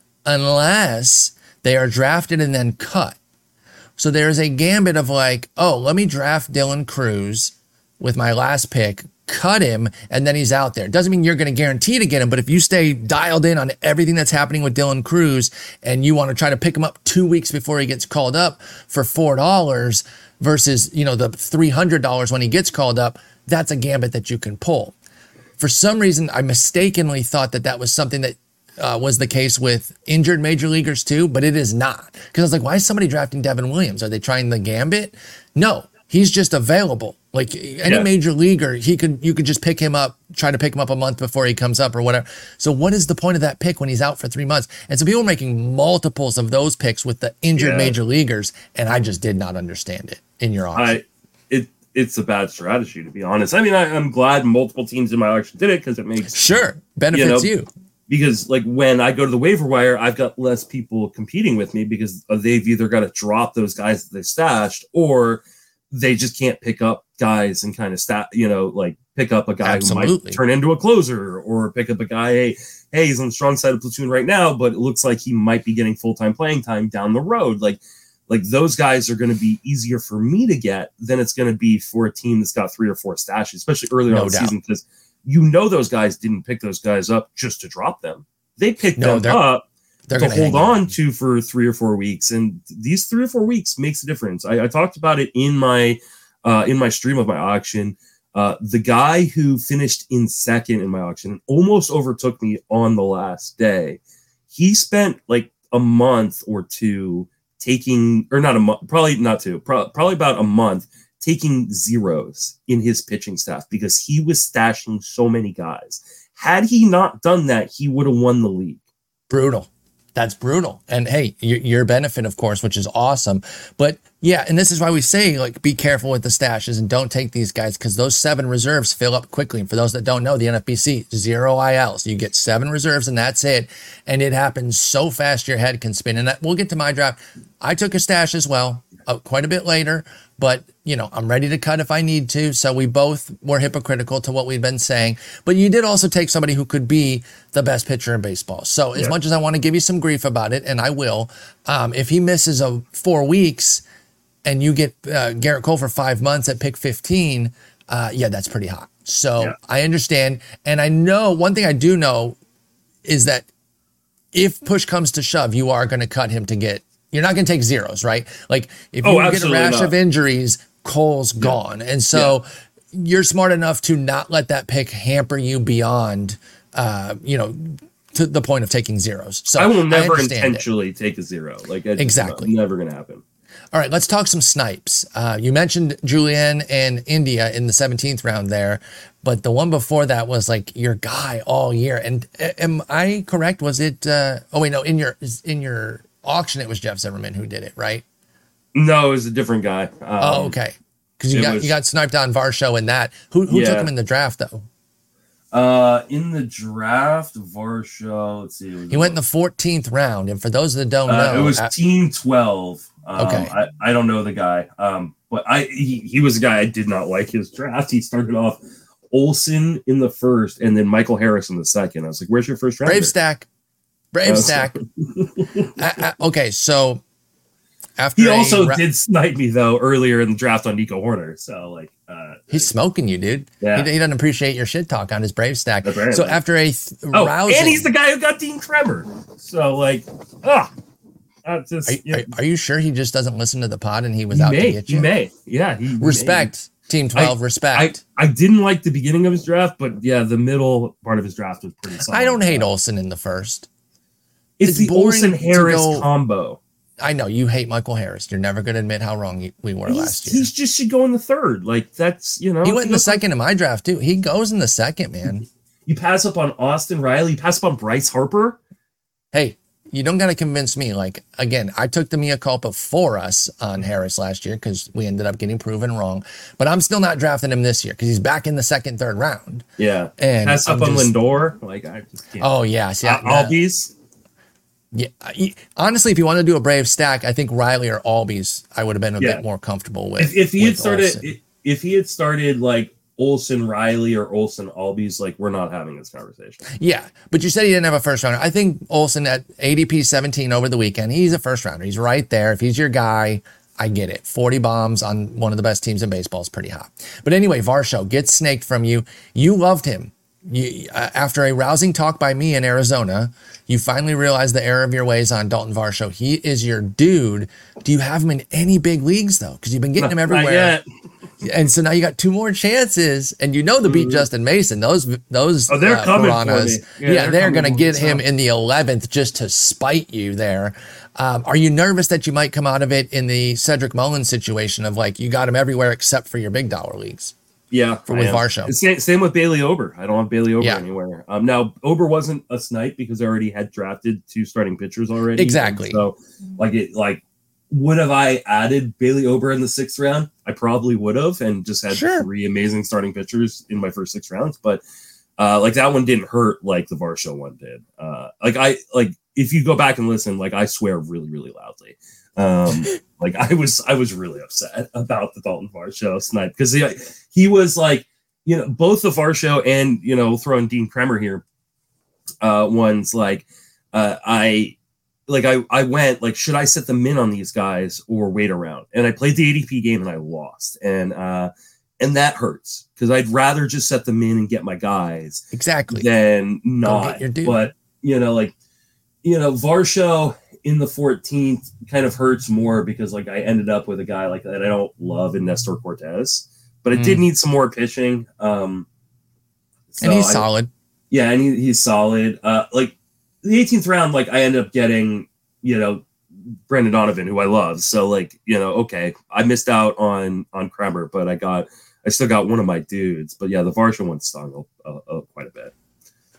unless they are drafted and then cut. So there's a gambit of like, oh, let me draft Dylan Cruz with my last pick, cut him, and then he's out there. Doesn't mean you're going to guarantee to get him, but if you stay dialed in on everything that's happening with Dylan Cruz and you want to try to pick him up two weeks before he gets called up for four dollars versus, you know, the three hundred dollars when he gets called up, that's a gambit that you can pull. For some reason, I mistakenly thought that that was something that uh, was the case with injured major leaguers too, but it is not. Because I was like, why is somebody drafting Devin Williams? Are they trying the gambit? No, he's just available. Like any yeah. major leaguer, he could you could just pick him up, try to pick him up a month before he comes up or whatever. So what is the point of that pick when he's out for three months? And so people are making multiples of those picks with the injured yeah. major leaguers, and I just did not understand it in your auction. I it it's a bad strategy, to be honest. I mean, I, I'm glad multiple teams in my auction did it because it makes sure benefits you. Know, you. Because like when I go to the waiver wire, I've got less people competing with me because they've either got to drop those guys that they stashed or they just can't pick up guys and kind of stat, you know, like pick up a guy Absolutely. who might turn into a closer or pick up a guy. Hey, hey, he's on the strong side of platoon right now, but it looks like he might be getting full-time playing time down the road. Like, like those guys are going to be easier for me to get than it's going to be for a team that's got three or four stashes, especially earlier No on the doubt. season. Because you know, those guys didn't pick those guys up just to drop them. They picked No, them they're- up They're to gonna hold hang on to for three or four weeks. And these three or four weeks makes a difference. I, I talked about it in my, uh, in my stream of my auction. Uh, the guy who finished in second in my auction and almost overtook me on the last day, he spent like a month or two taking, or not a month, probably not two, pro- probably about a month taking zeros in his pitching staff because he was stashing so many guys. Had he not done that, he would have won the league. Brutal. That's brutal. And hey, your, your benefit, of course, which is awesome. But yeah, and this is why we say, like, be careful with the stashes and don't take these guys, because those seven reserves fill up quickly. And for those that don't know, the N F B C, zero I Ls. You get seven reserves and that's it. And it happens so fast your head can spin. And that, we'll get to my draft. I took a stash as well, uh, quite a bit later. But, you know, I'm ready to cut if I need to. So we both were hypocritical to what we've been saying. But you did also take somebody who could be the best pitcher in baseball. So as yeah. much as I want to give you some grief about it, and I will, um, if he misses a four weeks and you get uh, Garrett Cole for five months at pick fifteen, uh, yeah, that's pretty hot. So yeah. I understand. And I know one thing I do know is that if push comes to shove, you are going to cut him to get. You're not going to take zeros, right? Like if you oh, get a rash not. of injuries, Cole's yeah. gone. And so yeah. you're smart enough to not let that pick hamper you beyond, uh, you know, to the point of taking zeros. So I will never I intentionally it. take a zero. Like exactly, never going to happen. All right, let's talk some snipes. Uh, you mentioned Julian and India in the seventeenth round there, but the one before that was like your guy all year. And am I correct? Was it? Uh, oh wait, no. In your in your auction, it was Jeff Zimmerman who did it, right? No, it was a different guy. Um, oh, okay. Because you got was, you got sniped on Varsho in that. Who who yeah. took him in the draft though? Uh, in the draft, Varsho. Let's see. He went in the fourteenth round, and for those that don't uh, know, it was at, Team twelve. Um, okay, I, I don't know the guy, um, but I he, he was a guy I did not like his draft. He started off Olson in the first, and then Michael Harris in the second. I was like, "Where's your first round?" Brave stack. Brave stack. I, I, okay, so after he also ra- did snipe me though earlier in the draft on Nico Horner. So like, uh, he's smoking you, dude. Yeah. He, he doesn't appreciate your shit talk on his Brave stack. Apparently. So after a th- oh, rousing, and he's the guy who got Dean Kremer. So like, ah, oh, just are, yeah. are, are you sure he just doesn't listen to the pod and he was he out may, to get you? He may, yeah. He respect. May. Team twelve, I, respect. I, I didn't like the beginning of his draft, but yeah, the middle part of his draft was pretty solid. I don't hate Olson in the first. It's, it's the Olson-Harris combo. I know you hate Michael Harris. You're never going to admit how wrong we were he's, last year. He's just should go in the third. Like that's you know. He went in the second in my draft too. He goes in the second, man. You pass up on Austin Riley. You pass up on Bryce Harper. Hey, you don't got to convince me. Like again, I took the mea culpa for us on Harris last year because we ended up getting proven wrong. But I'm still not drafting him this year because he's back in the second, third round. Yeah, and pass up I'm on just, Lindor. Like I just can't. Oh yeah, see, uh, Albies. Yeah, honestly, if you want to do a Brave stack, I think Riley or Albies, I would have been a yeah. bit more comfortable with. If, if he had started, Olsen. if he had started like Olson Riley or Olson Albies, like we're not having this conversation. Yeah, but you said he didn't have a first rounder. I think Olson at A D P seventeen over the weekend, he's a first rounder. He's right there. If he's your guy, I get it. forty bombs on one of the best teams in baseball is pretty hot. But anyway, Varsho gets snaked from you. You loved him. You, uh, after a rousing talk by me in Arizona, you finally realized the error of your ways on Dalton Varsho. He is your dude. Do you have him in any big leagues though? Because you've been getting him everywhere. And so now you got two more chances, and you know the beat mm-hmm. Justin Mason. Those those oh, they're uh, coming piranhas, for me. Yeah, yeah they're, they're going to get him in the eleventh just to spite you there. Um, are you nervous that you might come out of it in the Cedric Mullins situation of like you got him everywhere except for your big dollar leagues? Yeah, for with Varsho. Same, same with Bailey Ober. I don't have Bailey Ober yeah. anywhere. Um, now Ober wasn't a snipe because I already had drafted two starting pitchers already. Exactly. So, like it, like would have I added Bailey Ober in the sixth round? I probably would have, and just had sure. three amazing starting pitchers in my first six rounds. But uh, like that one didn't hurt like the Varsho one did. Uh, like I like if you go back and listen, like I swear really really loudly. Um, like I was, I was really upset about the Dalton Varsho snipe because he, he was like, you know, both the Varsho and you know, throwing Dean Kremer here, uh, ones like, uh, I, like I, I went like, should I set the min on these guys or wait around? And I played the A D P game and I lost, and uh, and that hurts because I'd rather just set them in and get my guys exactly than not. But you know, like, you know, Varsho in the fourteenth kind of hurts more because like I ended up with a guy like that I don't love in Nestor Cortez, but I mm. did need some more pitching. Um, so and he's I, solid. Yeah, and he, he's solid. Uh, like the eighteenth round, like I ended up getting, you know, Brendan Donovan, who I love. So like, you know, okay, I missed out on on Kremer, but I got I still got one of my dudes. But yeah, the Varsho one stung uh, uh, quite a bit.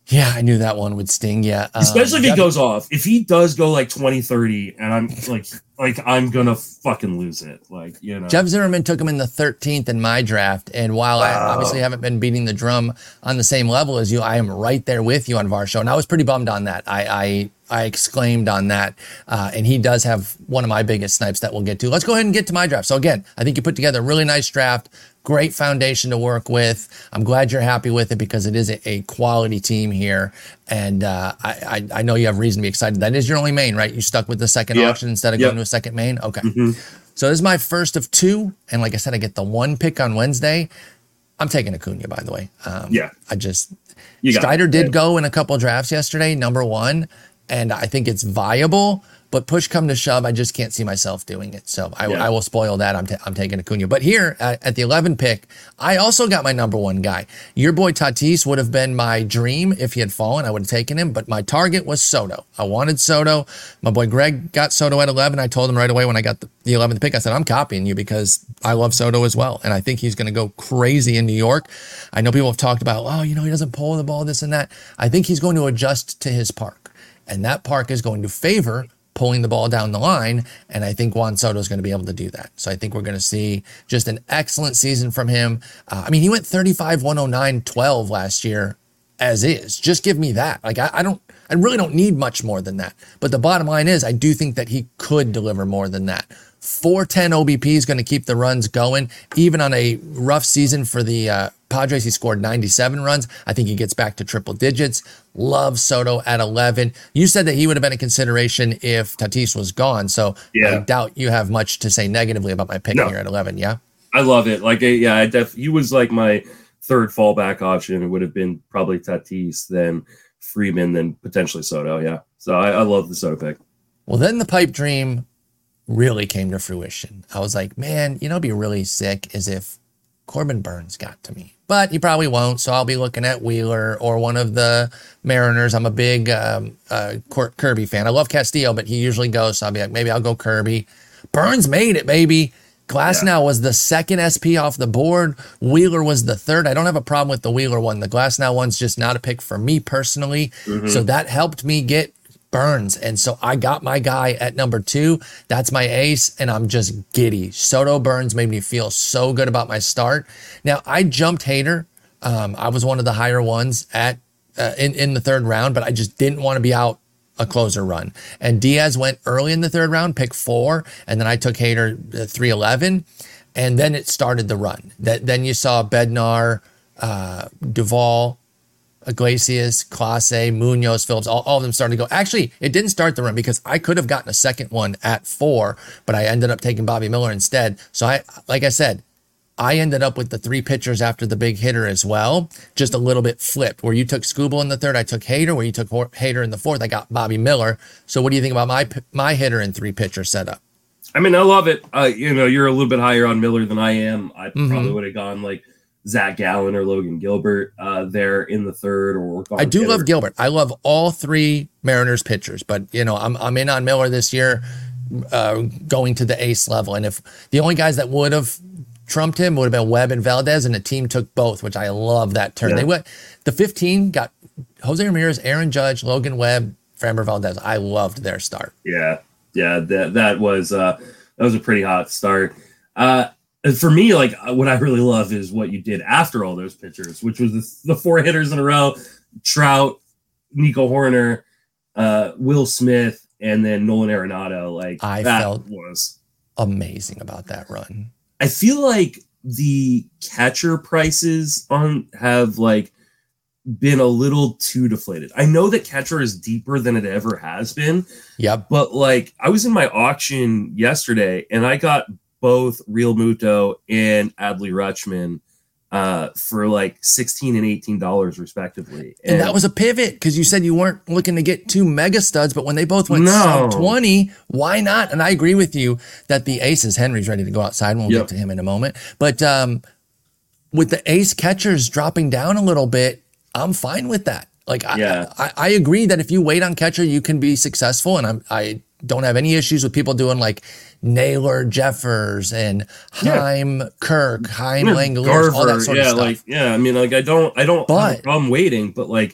Yeah, I knew that one would sting. Yeah. Um, Especially if he Jeff, goes off. If he does go like twenty, thirty, and I'm like, like I'm going to fucking lose it. Like, you know. Jeff Zimmerman took him in the thirteenth in my draft. And while wow. I obviously haven't been beating the drum on the same level as you, I am right there with you on Varsho. And I was pretty bummed on that. I, I, I exclaimed on that. Uh, and he does have one of my biggest snipes that we'll get to. Let's go ahead and get to my draft. So again, I think you put together a really nice draft. Great foundation to work with. I'm glad you're happy with it because it is a, a quality team here. And uh, I, I, I know you have reason to be excited. That is your only main, right? You stuck with the second yep. auction instead of yep. going to a second main? Okay. Mm-hmm. So this is my first of two. And like I said, I get the one pick on Wednesday. I'm taking Acuna, by the way. Um, yeah. I just, Strider did yeah. go in a couple drafts yesterday, number one. And I think it's viable. But push come to shove, I just can't see myself doing it. So I, yeah. I will spoil that. I'm, t- I'm taking Acuna. But here at, at the eleven pick, I also got my number one guy. Your boy Tatis would have been my dream if he had fallen. I would have taken him. But my target was Soto. I wanted Soto. My boy Greg got Soto at eleven. I told him right away when I got the, the eleventh pick, I said, I'm copying you because I love Soto as well. And I think he's going to go crazy in New York. I know people have talked about, oh, you know, he doesn't pull the ball, this and that. I think he's going to adjust to his park. And that park is going to favor pulling the ball down the line, and I think Juan Soto is going to be able to do that. So I think we're going to see just an excellent season from him. Uh, I mean, he went thirty-five, one oh nine, twelve last year as is. Just give me that. Like, I, I don't, I really don't need much more than that. But the bottom line is, I do think that he could deliver more than that. four ten O B P is going to keep the runs going. Even on a rough season for the uh, Padres, he scored ninety-seven runs. I think he gets back to triple digits. Love Soto at eleven. You said that he would have been a consideration if Tatis was gone. So yeah. I doubt you have much to say negatively about my pick no. here at eleven. Yeah. I love it. Like, yeah, I def- he was like my third fallback option. It would have been probably Tatis, then Freeman, then potentially Soto. Yeah. So I, I love the Soto pick. Well, then the pipe dream really came to fruition. I was like, man, you know, it'd be really sick is if Corbin Burns got to me, but he probably won't. So I'll be looking at Wheeler or one of the Mariners. I'm a big um, uh, Kirby fan. I love Castillo, but he usually goes. So I'll be like, maybe I'll go Kirby. Burns made it, baby. Glasnow yeah. was the second S P off the board. Wheeler was the third. I don't have a problem with the Wheeler one. The Glasnow one's just not a pick for me personally. Mm-hmm. So that helped me get Burns. And so I got my guy at number two. That's my ace, and I'm just giddy. Soto Burns made me feel so good about my start. Now, I jumped Hader. Um, I was one of the higher ones at uh, in, in the third round, but I just didn't want to be out a closer run. And Diaz went early in the third round, pick four, and then I took Hader uh, three eleven, and then it started the run. That Then you saw Bednar, uh, Duvall, Iglesias, Clase, Munoz, Phillips, all, all of them started to go. Actually, it didn't start the run because I could have gotten a second one at four, but I ended up taking Bobby Miller instead. So I, like I said, I ended up with the three pitchers after the big hitter as well, just a little bit flipped. Where you took Skubal in the third, I took Hader. Where you took Hader in the fourth, I got Bobby Miller. So what do you think about my my hitter and three pitcher setup? I mean, I love it. Uh, you know, you're a little bit higher on Miller than I am. I mm-hmm. probably would have gone like Zach Gallen or Logan Gilbert uh, there in the third. Or I do love Gilbert. I love all three Mariners pitchers, but you know, I'm I'm in on Miller this year, uh, going to the ace level. And if the only guys that would have trumped him would have been Webb and Valdez, and the team took both, which I love that turn. Yeah. They went the fifteen got Jose Ramirez, Aaron Judge, Logan Webb, Framber Valdez. I loved their start. Yeah, yeah, that that was uh, that was a pretty hot start. Uh, And for me, like what I really love is what you did after all those pitchers, which was the, the four hitters in a row: Trout, Nico Horner, uh, Will Smith, and then Nolan Arenado. Like I that felt was amazing about that run. I feel like the catcher prices on have like been a little too deflated. I know that catcher is deeper than it ever has been. Yep. But like I was in my auction yesterday and I got both Real Muto and Adley Rutschman uh, for like sixteen and eighteen dollars respectively. And, and that was a pivot because you said you weren't looking to get two mega studs, but when they both went no. sub twenty, why not? And I agree with you that the aces, Henry's ready to go outside, and we'll yep. get to him in a moment. But um, with the ace catchers dropping down a little bit, I'm fine with that. Like, yeah. I, I, I agree that if you wait on catcher, you can be successful. And I'm, I don't have any issues with people doing like Naylor, Jeffers, and Heim, yeah. Kirk, Heim, yeah, Langoliers, all that sort yeah, of stuff. Like, yeah, I mean, like, I don't, I don't but, have a problem waiting, but like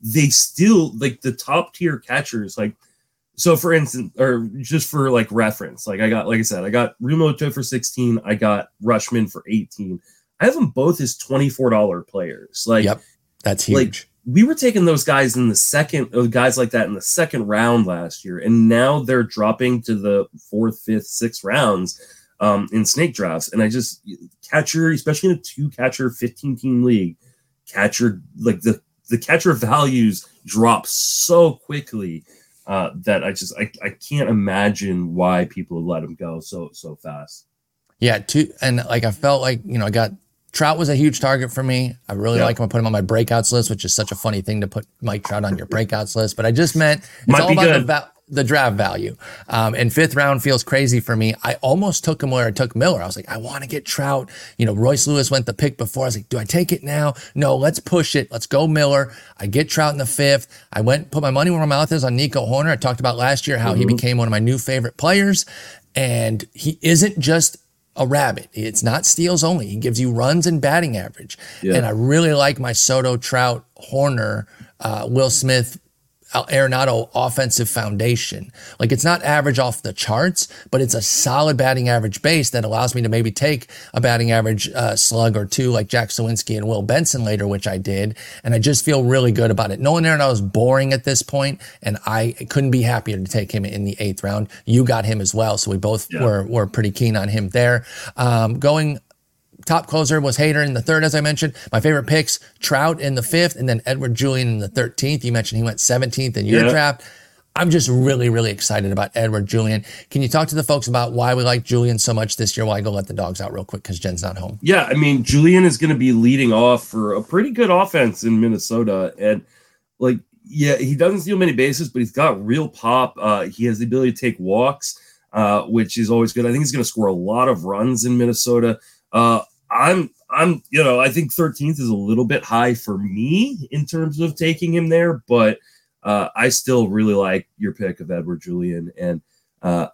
they still like the top tier catchers. Like, so for instance, or just for like reference, like I got, like I said, I got Realmuto for sixteen. I got Rutschman for eighteen. I have them both as twenty-four dollars players. Like, yep, that's huge. Like, we were taking those guys in the second, guys like that in the second round last year, and now they're dropping to the fourth, fifth, sixth rounds um, in snake drafts. And I just catcher, especially in a two catcher, fifteen team league, catcher like the the catcher values drop so quickly uh, that I just I, I can't imagine why people let him go so so fast. Yeah, two and like I felt like you know I got. Trout was a huge target for me. I really yeah. like him. I put him on my breakouts list, which is such a funny thing to put Mike Trout on your breakouts list. But I just meant it's Might all be about good. the, va- the draft value. Um, and fifth round feels crazy for me. I almost took him where I took Miller. I was like, I want to get Trout. You know, Royce Lewis went the pick before. I was like, do I take it now? No, let's push it. Let's go Miller. I get Trout in the fifth. I went put my money where my mouth is on Nico Horner. I talked about last year how mm-hmm. he became one of my new favorite players. And he isn't just a rabbit. It's not steals only. He gives you runs and batting average. Yeah. And I really like my Soto, Trout, Horner, uh, Will Smith, Arenado offensive foundation. Like it's not average off the charts, but it's a solid batting average base that allows me to maybe take a batting average uh, slug or two like Jack Sawinski and Will Benson later, which I did. And I just feel really good about it. Nolan Arenado is boring at this point, and I couldn't be happier to take him in the eighth round. You got him as well, so we both yeah. were were pretty keen on him there. Um, going top closer was Hader in the third, as I mentioned. My favorite picks, Trout in the fifth, and then Edward Julian in the thirteenth. You mentioned he went seventeenth in your yeah. draft. I'm just really, really excited about Edward Julian. Can you talk to the folks about why we like Julian so much this year while I go let the dogs out real quick because Jen's not home? Yeah, I mean, Julian is going to be leading off for a pretty good offense in Minnesota. And, like, yeah, he doesn't steal many bases, but he's got real pop. Uh, he has the ability to take walks, uh, which is always good. I think he's going to score a lot of runs in Minnesota. Uh, I'm, I'm, you know, I think thirteenth is a little bit high for me in terms of taking him there, but uh, I still really like your pick of Edward Julian, and uh,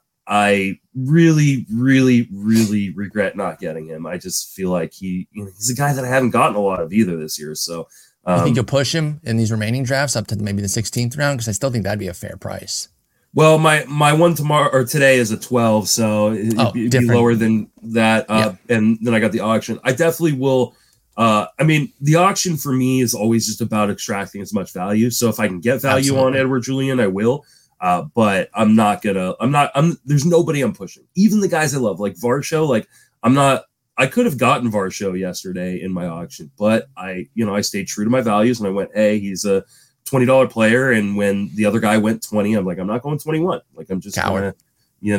I really, really, really regret not getting him. I just feel like he, you know, he's a guy that I haven't gotten a lot of either this year. So, um, you think you'll push him in these remaining drafts up to maybe the sixteenth round? Because I still think that'd be a fair price. Well, my, my one tomorrow or today is a twelve, so it'd, oh, it'd be lower than that. Uh, yeah. And then I got the auction. I definitely will. Uh, I mean, the auction for me is always just about extracting as much value. So if I can get value Absolutely. on Edward Julian, I will. Uh, but I'm not gonna. I'm not. I'm. There's nobody I'm pushing. Even the guys I love, like Varsho. Like I'm not. I could have gotten Varsho yesterday in my auction, but I, you know, I stayed true to my values and I went, hey, he's a twenty dollars player, and when the other guy went twenty, I'm like, I'm not going twenty-one. Like I'm just Coward. gonna, you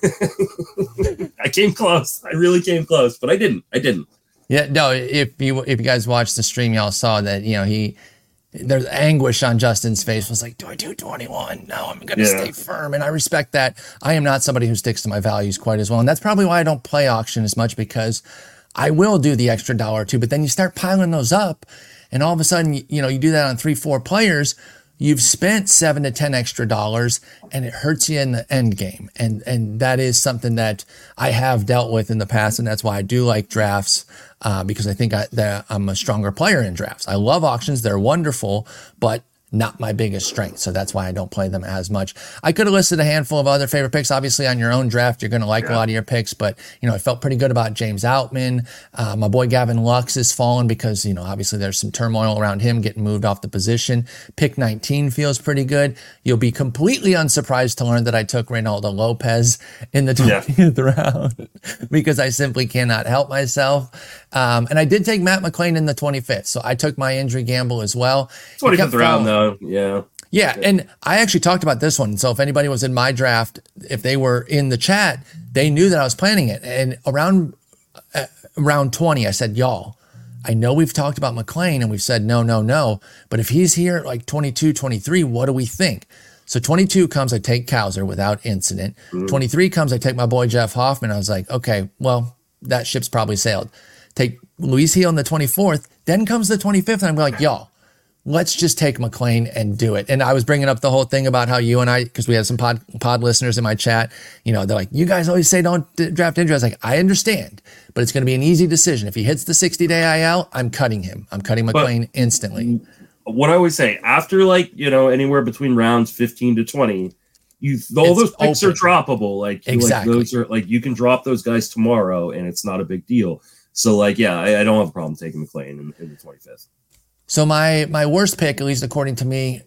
know. I came close. I really came close, but I didn't. I didn't. Yeah, no. If you if you guys watched the stream, y'all saw that. You know, he there's anguish on Justin's face. Was like, do I do twenty-one? No, I'm gonna yeah. stay firm, and I respect that. I am not somebody who sticks to my values quite as well, and that's probably why I don't play auction as much, because I will do the extra dollar or two, but then you start piling those up. And all of a sudden, you know, you do that on three, four players, you've spent seven to ten extra dollars, and it hurts you in the end game. And and that is something that I have dealt with in the past, and that's why I do like drafts, uh, because I think I, that I'm a stronger player in drafts. I love auctions; they're wonderful, but not my biggest strength. So that's why I don't play them as much. I could have listed a handful of other favorite picks. Obviously, on your own draft, you're going to like yeah. a lot of your picks, but, you know, I felt pretty good about James Outman. Uh, my boy Gavin Lux has fallen because, you know, obviously there's some turmoil around him getting moved off the position. Pick nineteen feels pretty good. You'll be completely unsurprised to learn that I took Reynaldo Lopez in the twentieth yeah. round because I simply cannot help myself. Um, and I did take Matt McLain in the twenty-fifth. So I took my injury gamble as well. twenty-fifth round, though. Yeah. Yeah. And I actually talked about this one. So if anybody was in my draft, if they were in the chat, they knew that I was planning it. And around uh, around twenty, I said, y'all, I know we've talked about McLain and we've said no, no, no. But if he's here at like twenty-two, twenty-three, what do we think? So twenty-two comes, I take Cowser without incident. Mm. twenty-three comes, I take my boy Jeff Hoffman. I was like, okay, well, that ship's probably sailed. Take Luis Gil on the twenty-fourth. Then comes the twenty-fifth, and I'm like, y'all, let's just take McLain and do it. And I was bringing up the whole thing about how you and I, because we had some pod pod listeners in my chat, you know, they're like, you guys always say don't d- draft injury. I was like, I understand, but it's going to be an easy decision. If he hits the sixty-day I L, I'm cutting him. I'm cutting McLain but instantly. what I always say, after like, you know, anywhere between rounds fifteen to twenty, you all It's those picks open. are droppable. Like, you, Exactly. like those are like you can drop those guys tomorrow and it's not a big deal. So like, yeah, I, I don't have a problem taking McClain in, in the twenty-fifth. So my my worst pick, at least according to me,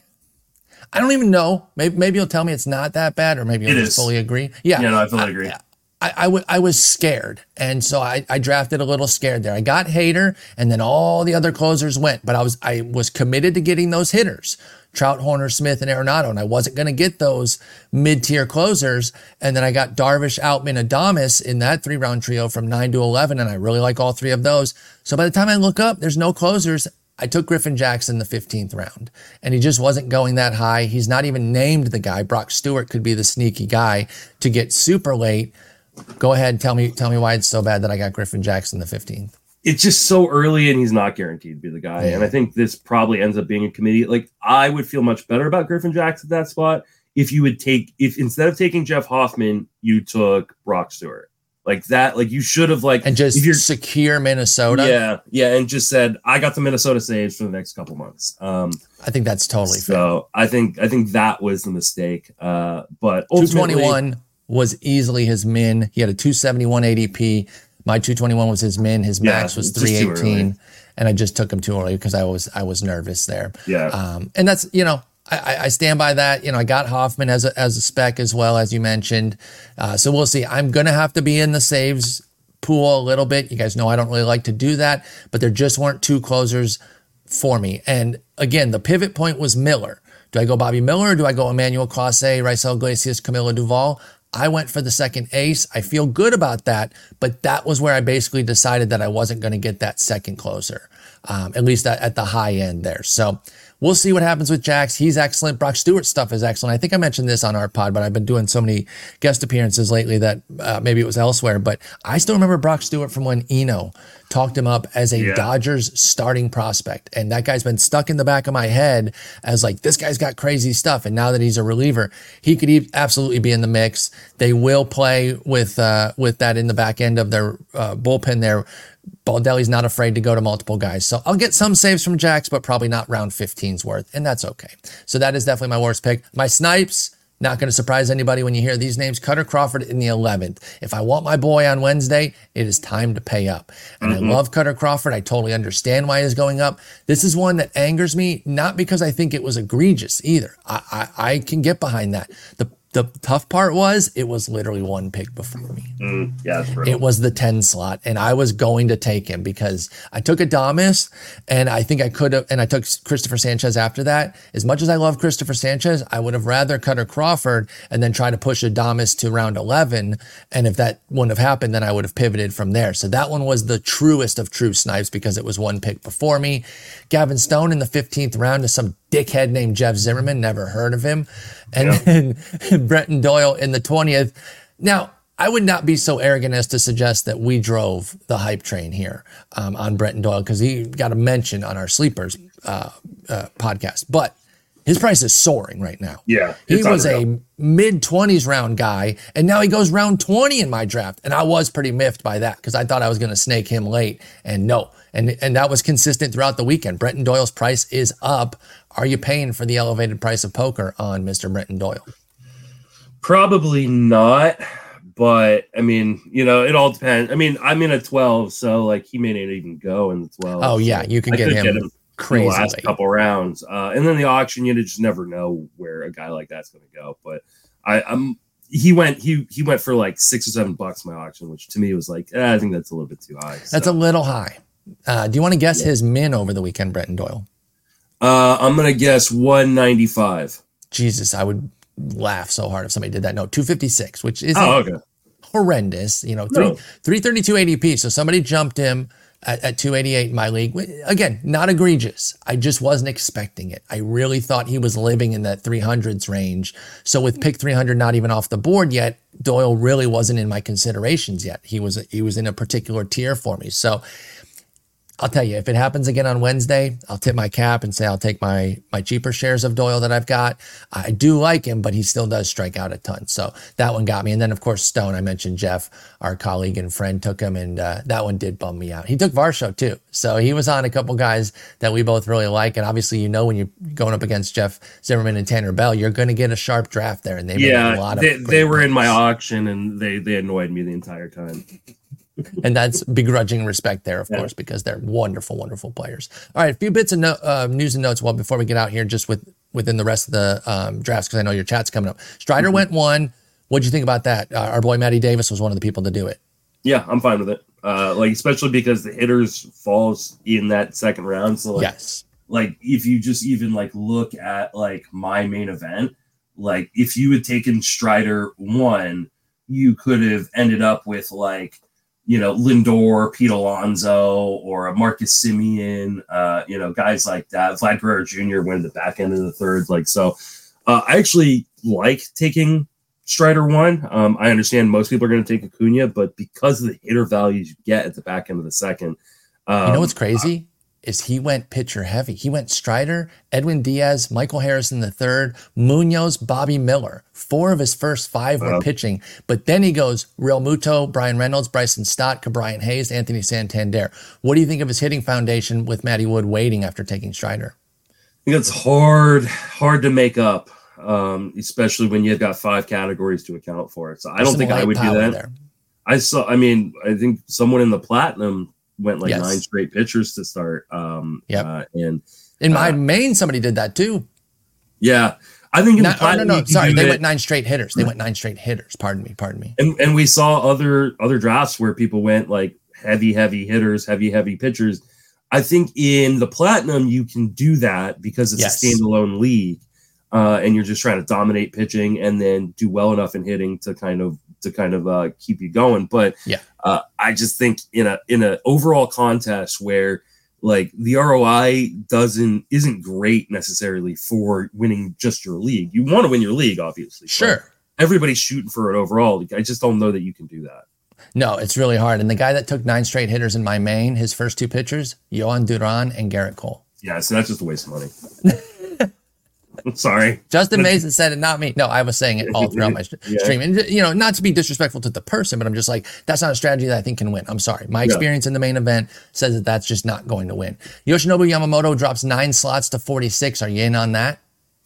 I don't even know. Maybe maybe you'll tell me it's not that bad, or maybe you'll It just is. fully agree. Yeah, Yeah, no, I fully I- agree. I, I, w- I was scared. And so I, I drafted a little scared there. I got Hader, and then all the other closers went. But I was I was committed to getting those hitters, Trout, Horner, Smith, and Arenado. And I wasn't going to get those mid-tier closers. And then I got Darvish, Outman, Adames in that three-round trio from nine to eleven. And I really like all three of those. So by the time I look up, there's no closers. I took Griffin Jackson the fifteenth round, and he just wasn't going that high. He's not even named the guy. Brock Stewart could be the sneaky guy to get super late. Go ahead and tell me tell me why it's so bad that I got Griffin Jackson the fifteenth. It's just so early and he's not guaranteed to be the guy. Yeah. And I think this probably ends up being a committee. Like, I would feel much better about Griffin Jackson at that spot if you would take, if instead of taking Jeff Hoffman, you took Brock Stewart. Like that, like you should have like And just if you're secure Minnesota. yeah, yeah, and just said I got the Minnesota saves for the next couple months. Um I think that's totally fair. so I think I think that was the mistake. Uh but two ultimately, twenty-one was easily his min. He had a two seventy-one A D P. My two twenty-one was his min. His Yeah, max was it's just too three eighteen. early. And I just took him too early because I was I was nervous there. Yeah. Um, and that's, you know, I, I stand by that. You know, I got Hoffman as a, as a spec as well, as you mentioned. Uh, so we'll see. I'm going to have to be in the saves pool a little bit. You guys know I don't really like to do that, but there just weren't two closers for me. And again, the pivot point was Miller. Do I go Bobby Miller or do I go Emmanuel Clase, Raisel Iglesias, Camilo Duvall? I went for the second ace. I feel good about that, but that was where I basically decided that I wasn't going to get that second closer, um, at least at, at the high end there. So we'll see what happens with Jax. He's excellent. Brock Stewart's stuff is excellent. I think I mentioned this on our pod, but I've been doing so many guest appearances lately that uh, maybe it was elsewhere. But I still remember Brock Stewart from when Eno talked him up as a Yeah. Dodgers starting prospect. And that guy's been stuck in the back of my head as like, this guy's got crazy stuff. And now that he's a reliever, he could e- absolutely be in the mix. They will play with uh, with that in the back end of their uh, bullpen there. Baldelli's not afraid to go to multiple guys. So I'll get some saves from Jax, but probably not round fifteen's worth. And that's okay. So that is definitely my worst pick. My snipes, not going to surprise anybody when you hear these names. Cutter Crawford in the eleventh. If I want my boy on Wednesday, it is time to pay up. And Mm-hmm. I love Cutter Crawford. I totally understand why he's going up. This is one that angers me, not because I think it was egregious either. I, I, I can get behind that. The The tough part was it was literally one pick before me. Mm, yeah, that's brutal. It was the ten slot, and I was going to take him because I took Adames, and I think I could have, and I took Christopher Sanchez after that. As much as I love Christopher Sanchez, I would have rather Cutter Crawford and then try to push Adames to round eleven. And if that wouldn't have happened, then I would have pivoted from there. So that one was the truest of true snipes because it was one pick before me. Gavin Stone in the fifteenth round to some dickhead named Jeff Zimmerman, never heard of him. And Yeah. then Brenton Doyle in the twentieth. Now, I would not be so arrogant as to suggest that we drove the hype train here um, on Brenton Doyle because he got a mention on our Sleepers uh, uh, podcast. But his price is soaring right now. Yeah, He it's was unreal. a mid twenties round guy, and now he goes round twenty in my draft. And I was pretty miffed by that because I thought I was going to snake him late. And no. And, and that was consistent throughout the weekend. Brenton Doyle's price is up. Are you paying for the elevated price of poker on Mister Brenton Doyle? Probably not, but I mean, you know, it all depends. I mean, I'm in a twelve, so like he may not even go in the twelve. Oh, yeah, so you can I get could him in the crazy last late. couple rounds, uh, and then the auction, you just never know where a guy like that's going to go. But I, I'm he went he he went for like six or seven bucks in my auction, which to me was like eh, I think that's a little bit too high. That's so. a little high. Uh, do you want to guess Yeah. his min over the weekend, Brenton Doyle? Uh, I'm gonna guess one ninety-five. Jesus, I would laugh so hard if somebody did that. No, two fifty-six, which is Oh, okay. horrendous. You know, three No. three thirty two A D P. So somebody jumped him at, at two eighty-eight in my league. Again, not egregious. I just wasn't expecting it. I really thought he was living in that three hundreds range. So with pick three hundred not even off the board yet, Doyle really wasn't in my considerations yet. He was he was in a particular tier for me. So I'll tell you, if it happens again on Wednesday, I'll tip my cap and say I'll take my my cheaper shares of Doyle that I've got. I do like him, but he still does strike out a ton. So that one got me. And then, of course, Stone, I mentioned Jeff, our colleague and friend, took him, and uh, that one did bum me out. He took Varsho, too. So he was on a couple guys that we both really like. And obviously, you know, when you're going up against Jeff Zimmerman and Tanner Bell, you're going to get a sharp draft there. And they yeah, made a lot of they, they were picks. in my auction, and they, they annoyed me the entire time. And that's begrudging respect there, of yeah. course, because they're wonderful, wonderful players. All right, a few bits of no, uh, news and notes. Well, before we get out here, just with within the rest of the um, drafts, because I know your chat's coming up. Strider mm-hmm. went one. What'd you think about that? Uh, our boy Matty Davis was one of the people to do it. Yeah, I'm fine with it. Uh, like especially because the hitters falls in that second round. So like, yes, like if you just even like look at like my main event, like if you had taken Strider one, you could have ended up with like. You know, Lindor, Pete Alonso, or a Marcus Semien, uh, you know, guys like that. Vlad Guerrero Junior went in the back end of the third. Like, so uh, I actually like taking Strider one. Um, I understand most people are going to take Acuna, but because of the hitter values you get at the back end of the second. Um, you know what's crazy? Is he went pitcher heavy. He went Strider, Edwin Diaz, Michael Harrison the third, Munoz, Bobby Miller. Four of his first five were uh, pitching. But then he goes Real Muto, Brian Reynolds, Bryson Stott, Brian Hayes, Anthony Santander. What do you think of his hitting foundation with Matty Wood waiting after taking Strider? I think it's hard, hard to make up, um, especially when you've got five categories to account for it. So I don't think I would do that. There. I saw, I mean, I think someone in the Platinum went like yes. nine straight pitchers to start. Um, yep. uh, and in my uh, main, somebody did that too. Yeah. I think in Not, the oh, no, no, no. Sorry, they it, went nine straight hitters. They went nine straight hitters. Pardon me. Pardon me. And and we saw other other drafts where people went like heavy, heavy hitters, heavy, heavy pitchers. I think in the Platinum you can do that because it's yes. a standalone league, uh, and you're just trying to dominate pitching and then do well enough in hitting to kind of to kind of uh, keep you going. But yeah, uh, I just think in a in an overall contest where like the R O I doesn't isn't great necessarily for winning just your league. You want to win your league, obviously. Sure. Everybody's shooting for it overall. I just don't know that you can do that. No, it's really hard. And the guy that took nine straight hitters in my main, his first two pitchers, Yohan Duran and Garrett Cole. Yeah, so that's just a waste of money. I'm sorry. Justin Mason said it, not me. No, I was saying it all throughout my yeah. stream. And, you know, not to be disrespectful to the person, but I'm just like, that's not a strategy that I think can win. I'm sorry. My experience yeah. in the main event says that that's just not going to win. Yoshinobu Yamamoto drops nine slots to forty-six. Are you in on that?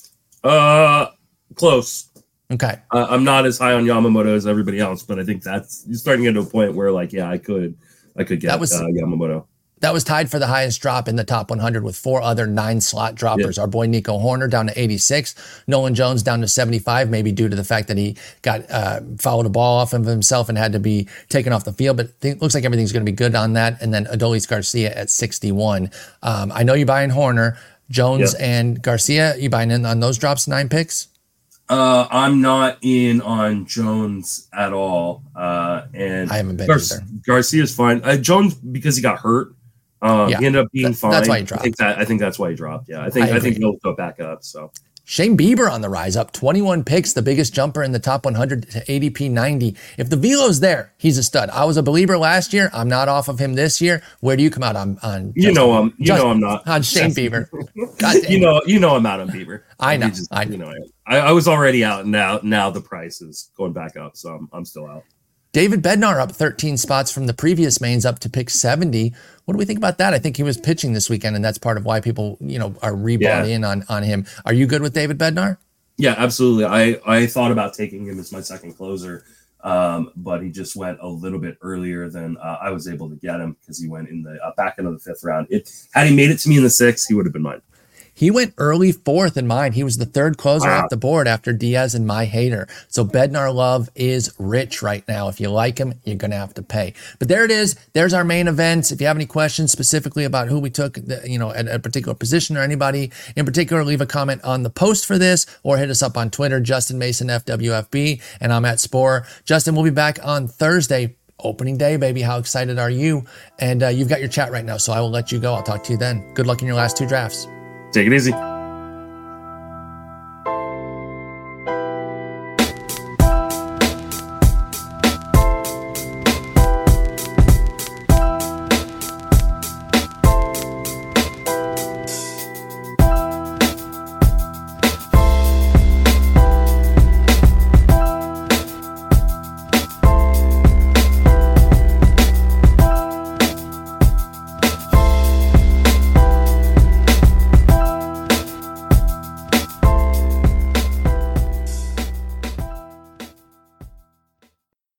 Uh, close. Okay. Uh, I'm not as high on Yamamoto as everybody else, but I think that's you're starting to get to a point where, like, yeah, I could, I could get that was, uh, Yamamoto. That was tied for the highest drop in the top one hundred with four other nine slot droppers. Yeah. Our boy Nico Horner down to eighty-six, Nolan Jones down to seventy-five, maybe due to the fact that he got uh, fouled a ball off of himself and had to be taken off the field. But it looks like everything's going to be good on that. And then Adolis Garcia at sixty-one. Um, I know you're buying Horner, Jones, yeah. and Garcia. You buying in on those drops, nine picks? Uh, I'm not in on Jones at all. Uh, and I haven't been Gar- either. Garcia's fine. Uh, Jones, because he got hurt. Um, yeah, he ended up being that, fine. That's why he dropped. I think, that, I think that's why he dropped. Yeah, I think I, I think he'll go back up. So Shane Bieber on the rise, up twenty-one picks, the biggest jumper in the top one hundred to A D P ninety. If the velo's there, he's a stud. I was a believer last year. I'm not off of him this year. Where do you come out on? on you know I'm. You Justin, know I'm not on Shane Bieber. you know you know I'm out on Bieber. I know. Just, I know. You know I, I was already out. Now now the price is going back up, so I'm I'm still out. David Bednar up thirteen spots from the previous mains up to pick seventy. What do we think about that? I think he was pitching this weekend, and that's part of why people, you know, are rebought yeah. in on, on him. Are you good with David Bednar? Yeah, absolutely. I, I thought about taking him as my second closer, um, but he just went a little bit earlier than uh, I was able to get him because he went in the uh, back end of the fifth round. It had he made it to me in the sixth, he would have been mine. He went early fourth in mine. He was the third closer wow. off the board after Diaz and My Hater. So Bednar love is rich right now. If you like him, you're going to have to pay. But there it is. There's our main events. If you have any questions specifically about who we took, you know, at a particular position or anybody in particular, leave a comment on the post for this or hit us up on Twitter, Justin Mason F W F B, and I'm at Spore. Justin, we'll be back on Thursday. Opening day, baby. How excited are you? And uh, you've got your chat right now, so I will let you go. I'll talk to you then. Good luck in your last two drafts. Take it easy.